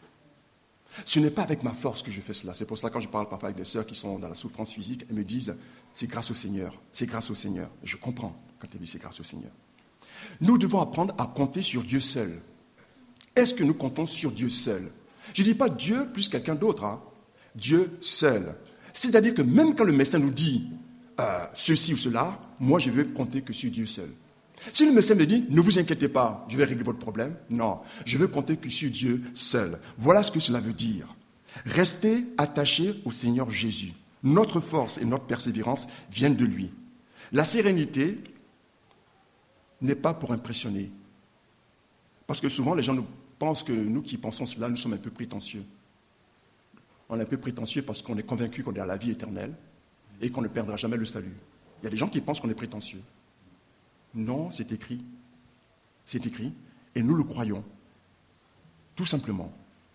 Ce n'est pas avec ma force que je fais cela. C'est pour cela que quand je parle parfois avec des sœurs qui sont dans la souffrance physique, elles me disent « c'est grâce au Seigneur, c'est grâce au Seigneur ». Je comprends quand elles disent « c'est grâce au Seigneur ». Nous devons apprendre à compter sur Dieu seul. Est-ce que nous comptons sur Dieu seul? Je ne dis pas Dieu plus quelqu'un d'autre. Hein. Dieu seul. C'est-à-dire que même quand le médecin nous dit euh, ceci ou cela, moi je veux compter que sur Dieu seul. Si le médecin me dit, ne vous inquiétez pas, je vais régler votre problème, non, je veux compter que sur Dieu seul. Voilà ce que cela veut dire. Restez attachés au Seigneur Jésus. Notre force et notre persévérance viennent de lui. La sérénité n'est pas pour impressionner. Parce que souvent, les gens nous pensent que nous qui pensons cela, nous sommes un peu prétentieux. On est un peu prétentieux parce qu'on est convaincu qu'on est à la vie éternelle et qu'on ne perdra jamais le salut. Il y a des gens qui pensent qu'on est prétentieux. Non, c'est écrit. C'est écrit. Et nous le croyons. Tout simplement.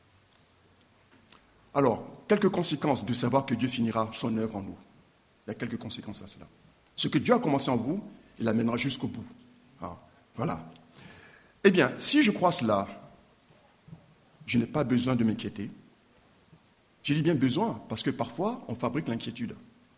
Alors, quelques conséquences de savoir que Dieu finira son œuvre en nous. Il y a quelques conséquences à cela. Ce que Dieu a commencé en vous, il l'amènera jusqu'au bout. Ah, voilà. Eh bien, si je crois cela, je n'ai pas besoin de m'inquiéter. J'ai dit bien besoin, parce que parfois, on fabrique l'inquiétude.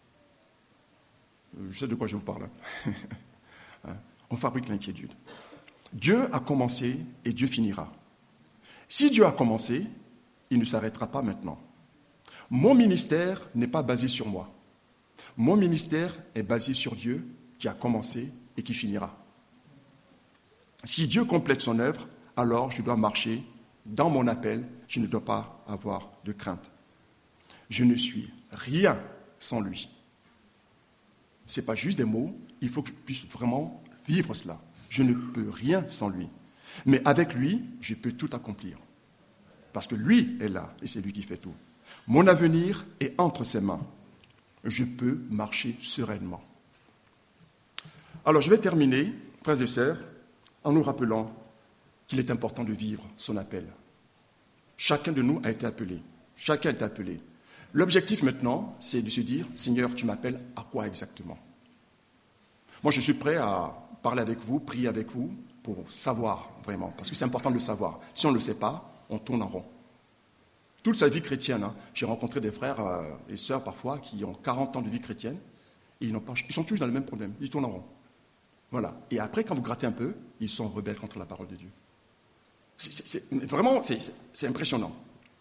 Je sais de quoi je vous parle. On fabrique l'inquiétude. Dieu a commencé et Dieu finira. Si Dieu a commencé, il ne s'arrêtera pas maintenant. Mon ministère n'est pas basé sur moi. Mon ministère est basé sur Dieu qui a commencé et qui finira. Si Dieu complète son œuvre, alors je dois marcher dans mon appel, je ne dois pas avoir de crainte. Je ne suis rien sans lui. Ce n'est pas juste des mots, il faut que je puisse vraiment vivre cela. Je ne peux rien sans lui. Mais avec lui, je peux tout accomplir. Parce que lui est là et c'est lui qui fait tout. Mon avenir est entre ses mains. Je peux marcher sereinement. Alors je vais terminer, frères et sœurs, en nous rappelant qu'il est important de vivre son appel. Chacun de nous a été appelé. Chacun est appelé. L'objectif maintenant, c'est de se dire, Seigneur, tu m'appelles à quoi exactement? Moi, je suis prêt à parler avec vous, prier avec vous, pour savoir vraiment, parce que c'est important de le savoir. Si on ne le sait pas, on tourne en rond. Toute sa vie chrétienne, hein, j'ai rencontré des frères euh, et sœurs parfois qui ont quarante ans de vie chrétienne, et ils, n'ont pas, ils sont tous dans le même problème, ils tournent en rond. Voilà. Et après, quand vous grattez un peu, ils sont rebelles contre la parole de Dieu. C'est, c'est, c'est, vraiment, c'est, c'est, c'est impressionnant.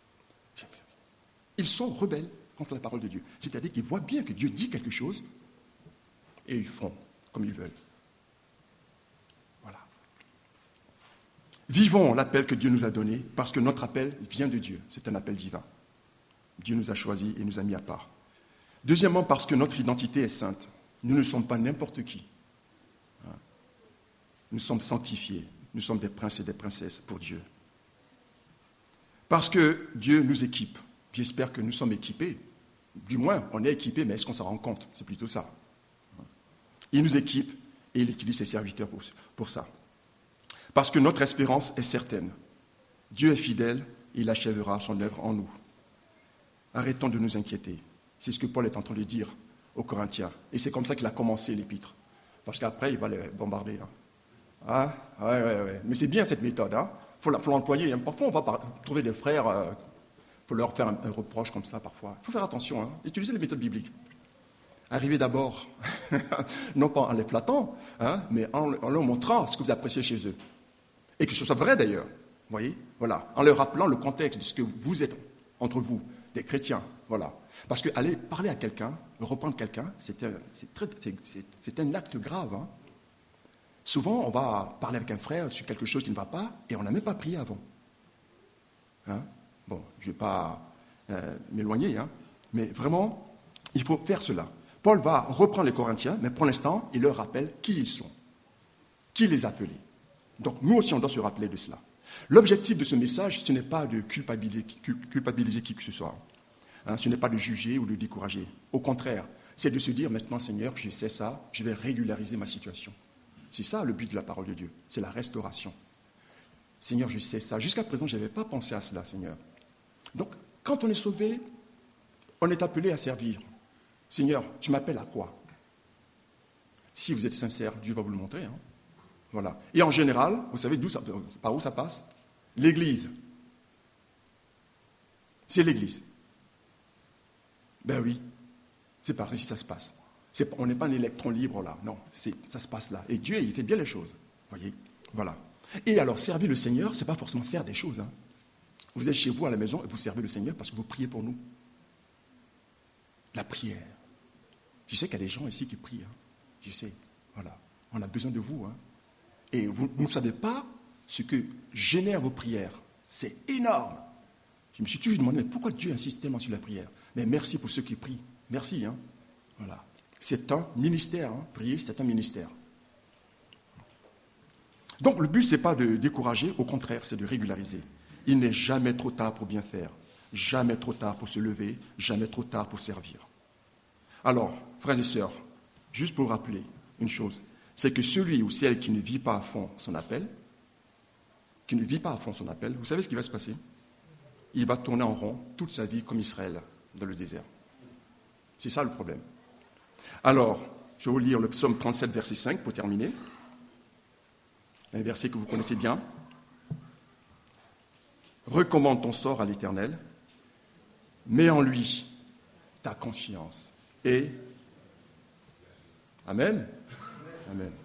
Ils sont rebelles contre la parole de Dieu. C'est-à-dire qu'ils voient bien que Dieu dit quelque chose, et ils font comme ils veulent. Voilà. Vivons l'appel que Dieu nous a donné, parce que notre appel vient de Dieu. C'est un appel divin. Dieu nous a choisis et nous a mis à part. Deuxièmement, parce que notre identité est sainte. Nous ne sommes pas n'importe qui. Nous sommes sanctifiés. Nous sommes des princes et des princesses pour Dieu. Parce que Dieu nous équipe. J'espère que nous sommes équipés. Du moins, on est équipés, mais est-ce qu'on s'en rend compte? C'est plutôt ça. Il nous équipe et il utilise ses serviteurs pour, pour ça. Parce que notre espérance est certaine. Dieu est fidèle et il achèvera son œuvre en nous. Arrêtons de nous inquiéter. C'est ce que Paul est en train de dire aux Corinthiens. Et c'est comme ça qu'il a commencé l'épître. Parce qu'après, il va les bombarder. Hein. Ah, ouais, ouais, ouais. Mais c'est bien cette méthode. Il hein. faut, faut l'employer. Hein. Parfois, on va par- trouver des frères euh, pour leur faire un, un reproche comme ça, parfois. Il faut faire attention. Hein. Utilisez les méthodes bibliques. Arrivez d'abord, non pas en les flattant, hein, mais en, en leur montrant ce que vous appréciez chez eux. Et que ce soit vrai d'ailleurs. Vous voyez, voilà. En leur rappelant le contexte de ce que vous êtes entre vous, des chrétiens. Voilà. Parce qu'aller parler à quelqu'un, reprendre quelqu'un, c'est un, c'est très, c'est, c'est, c'est un acte grave. Hein. Souvent, on va parler avec un frère sur quelque chose qui ne va pas et on n'a même pas prié avant. Hein. Bon, je ne vais pas euh, m'éloigner, hein, mais vraiment, il faut faire cela. Paul va reprendre les Corinthiens, mais pour l'instant, il leur rappelle qui ils sont, qui les a appelés. Donc, nous aussi, on doit se rappeler de cela. L'objectif de ce message, ce n'est pas de culpabiliser, culpabiliser qui que ce soit. Hein, ce n'est pas de juger ou de décourager. Au contraire, c'est de se dire maintenant, Seigneur, je sais ça, je vais régulariser ma situation. C'est ça le but de la parole de Dieu, c'est la restauration. Seigneur, je sais ça. Jusqu'à présent, je n'avais pas pensé à cela, Seigneur. Donc, quand on est sauvé, on est appelé à servir. Seigneur, tu m'appelles à quoi? Si vous êtes sincère, Dieu va vous le montrer. Hein. Voilà. Et en général, vous savez d'où ça, par où ça passe? L'Église. C'est l'Église. Ben oui, c'est par ici que ça se passe. C'est, on n'est pas un électron libre là, non, c'est, ça se passe là. Et Dieu, il fait bien les choses. Voyez, voilà. Et alors, servir le Seigneur, ce n'est pas forcément faire des choses. Hein. Vous êtes chez vous à la maison et vous servez le Seigneur parce que vous priez pour nous. La prière. Je sais qu'il y a des gens ici qui prient. Hein. Je sais, voilà. On a besoin de vous. Hein. Et vous, vous ne savez pas ce que génèrent vos prières. C'est énorme. Je me suis toujours demandé, mais pourquoi Dieu insiste tellement sur la prière? Mais merci pour ceux qui prient. Merci. Hein. Voilà. C'est un ministère. Hein. Prier, c'est un ministère. Donc le but, ce n'est pas de décourager, au contraire, c'est de régulariser. Il n'est jamais trop tard pour bien faire, jamais trop tard pour se lever, jamais trop tard pour servir. Alors, frères et sœurs, juste pour rappeler une chose, c'est que celui ou celle qui ne vit pas à fond son appel, qui ne vit pas à fond son appel, vous savez ce qui va se passer? Il va tourner en rond toute sa vie comme Israël dans le désert. C'est ça le problème. Alors, je vais vous lire le psaume trente-sept, verset cinq, pour terminer. Un verset que vous connaissez bien. Recommande ton sort à l'Éternel, mets en lui ta confiance. Et Amen. Amen.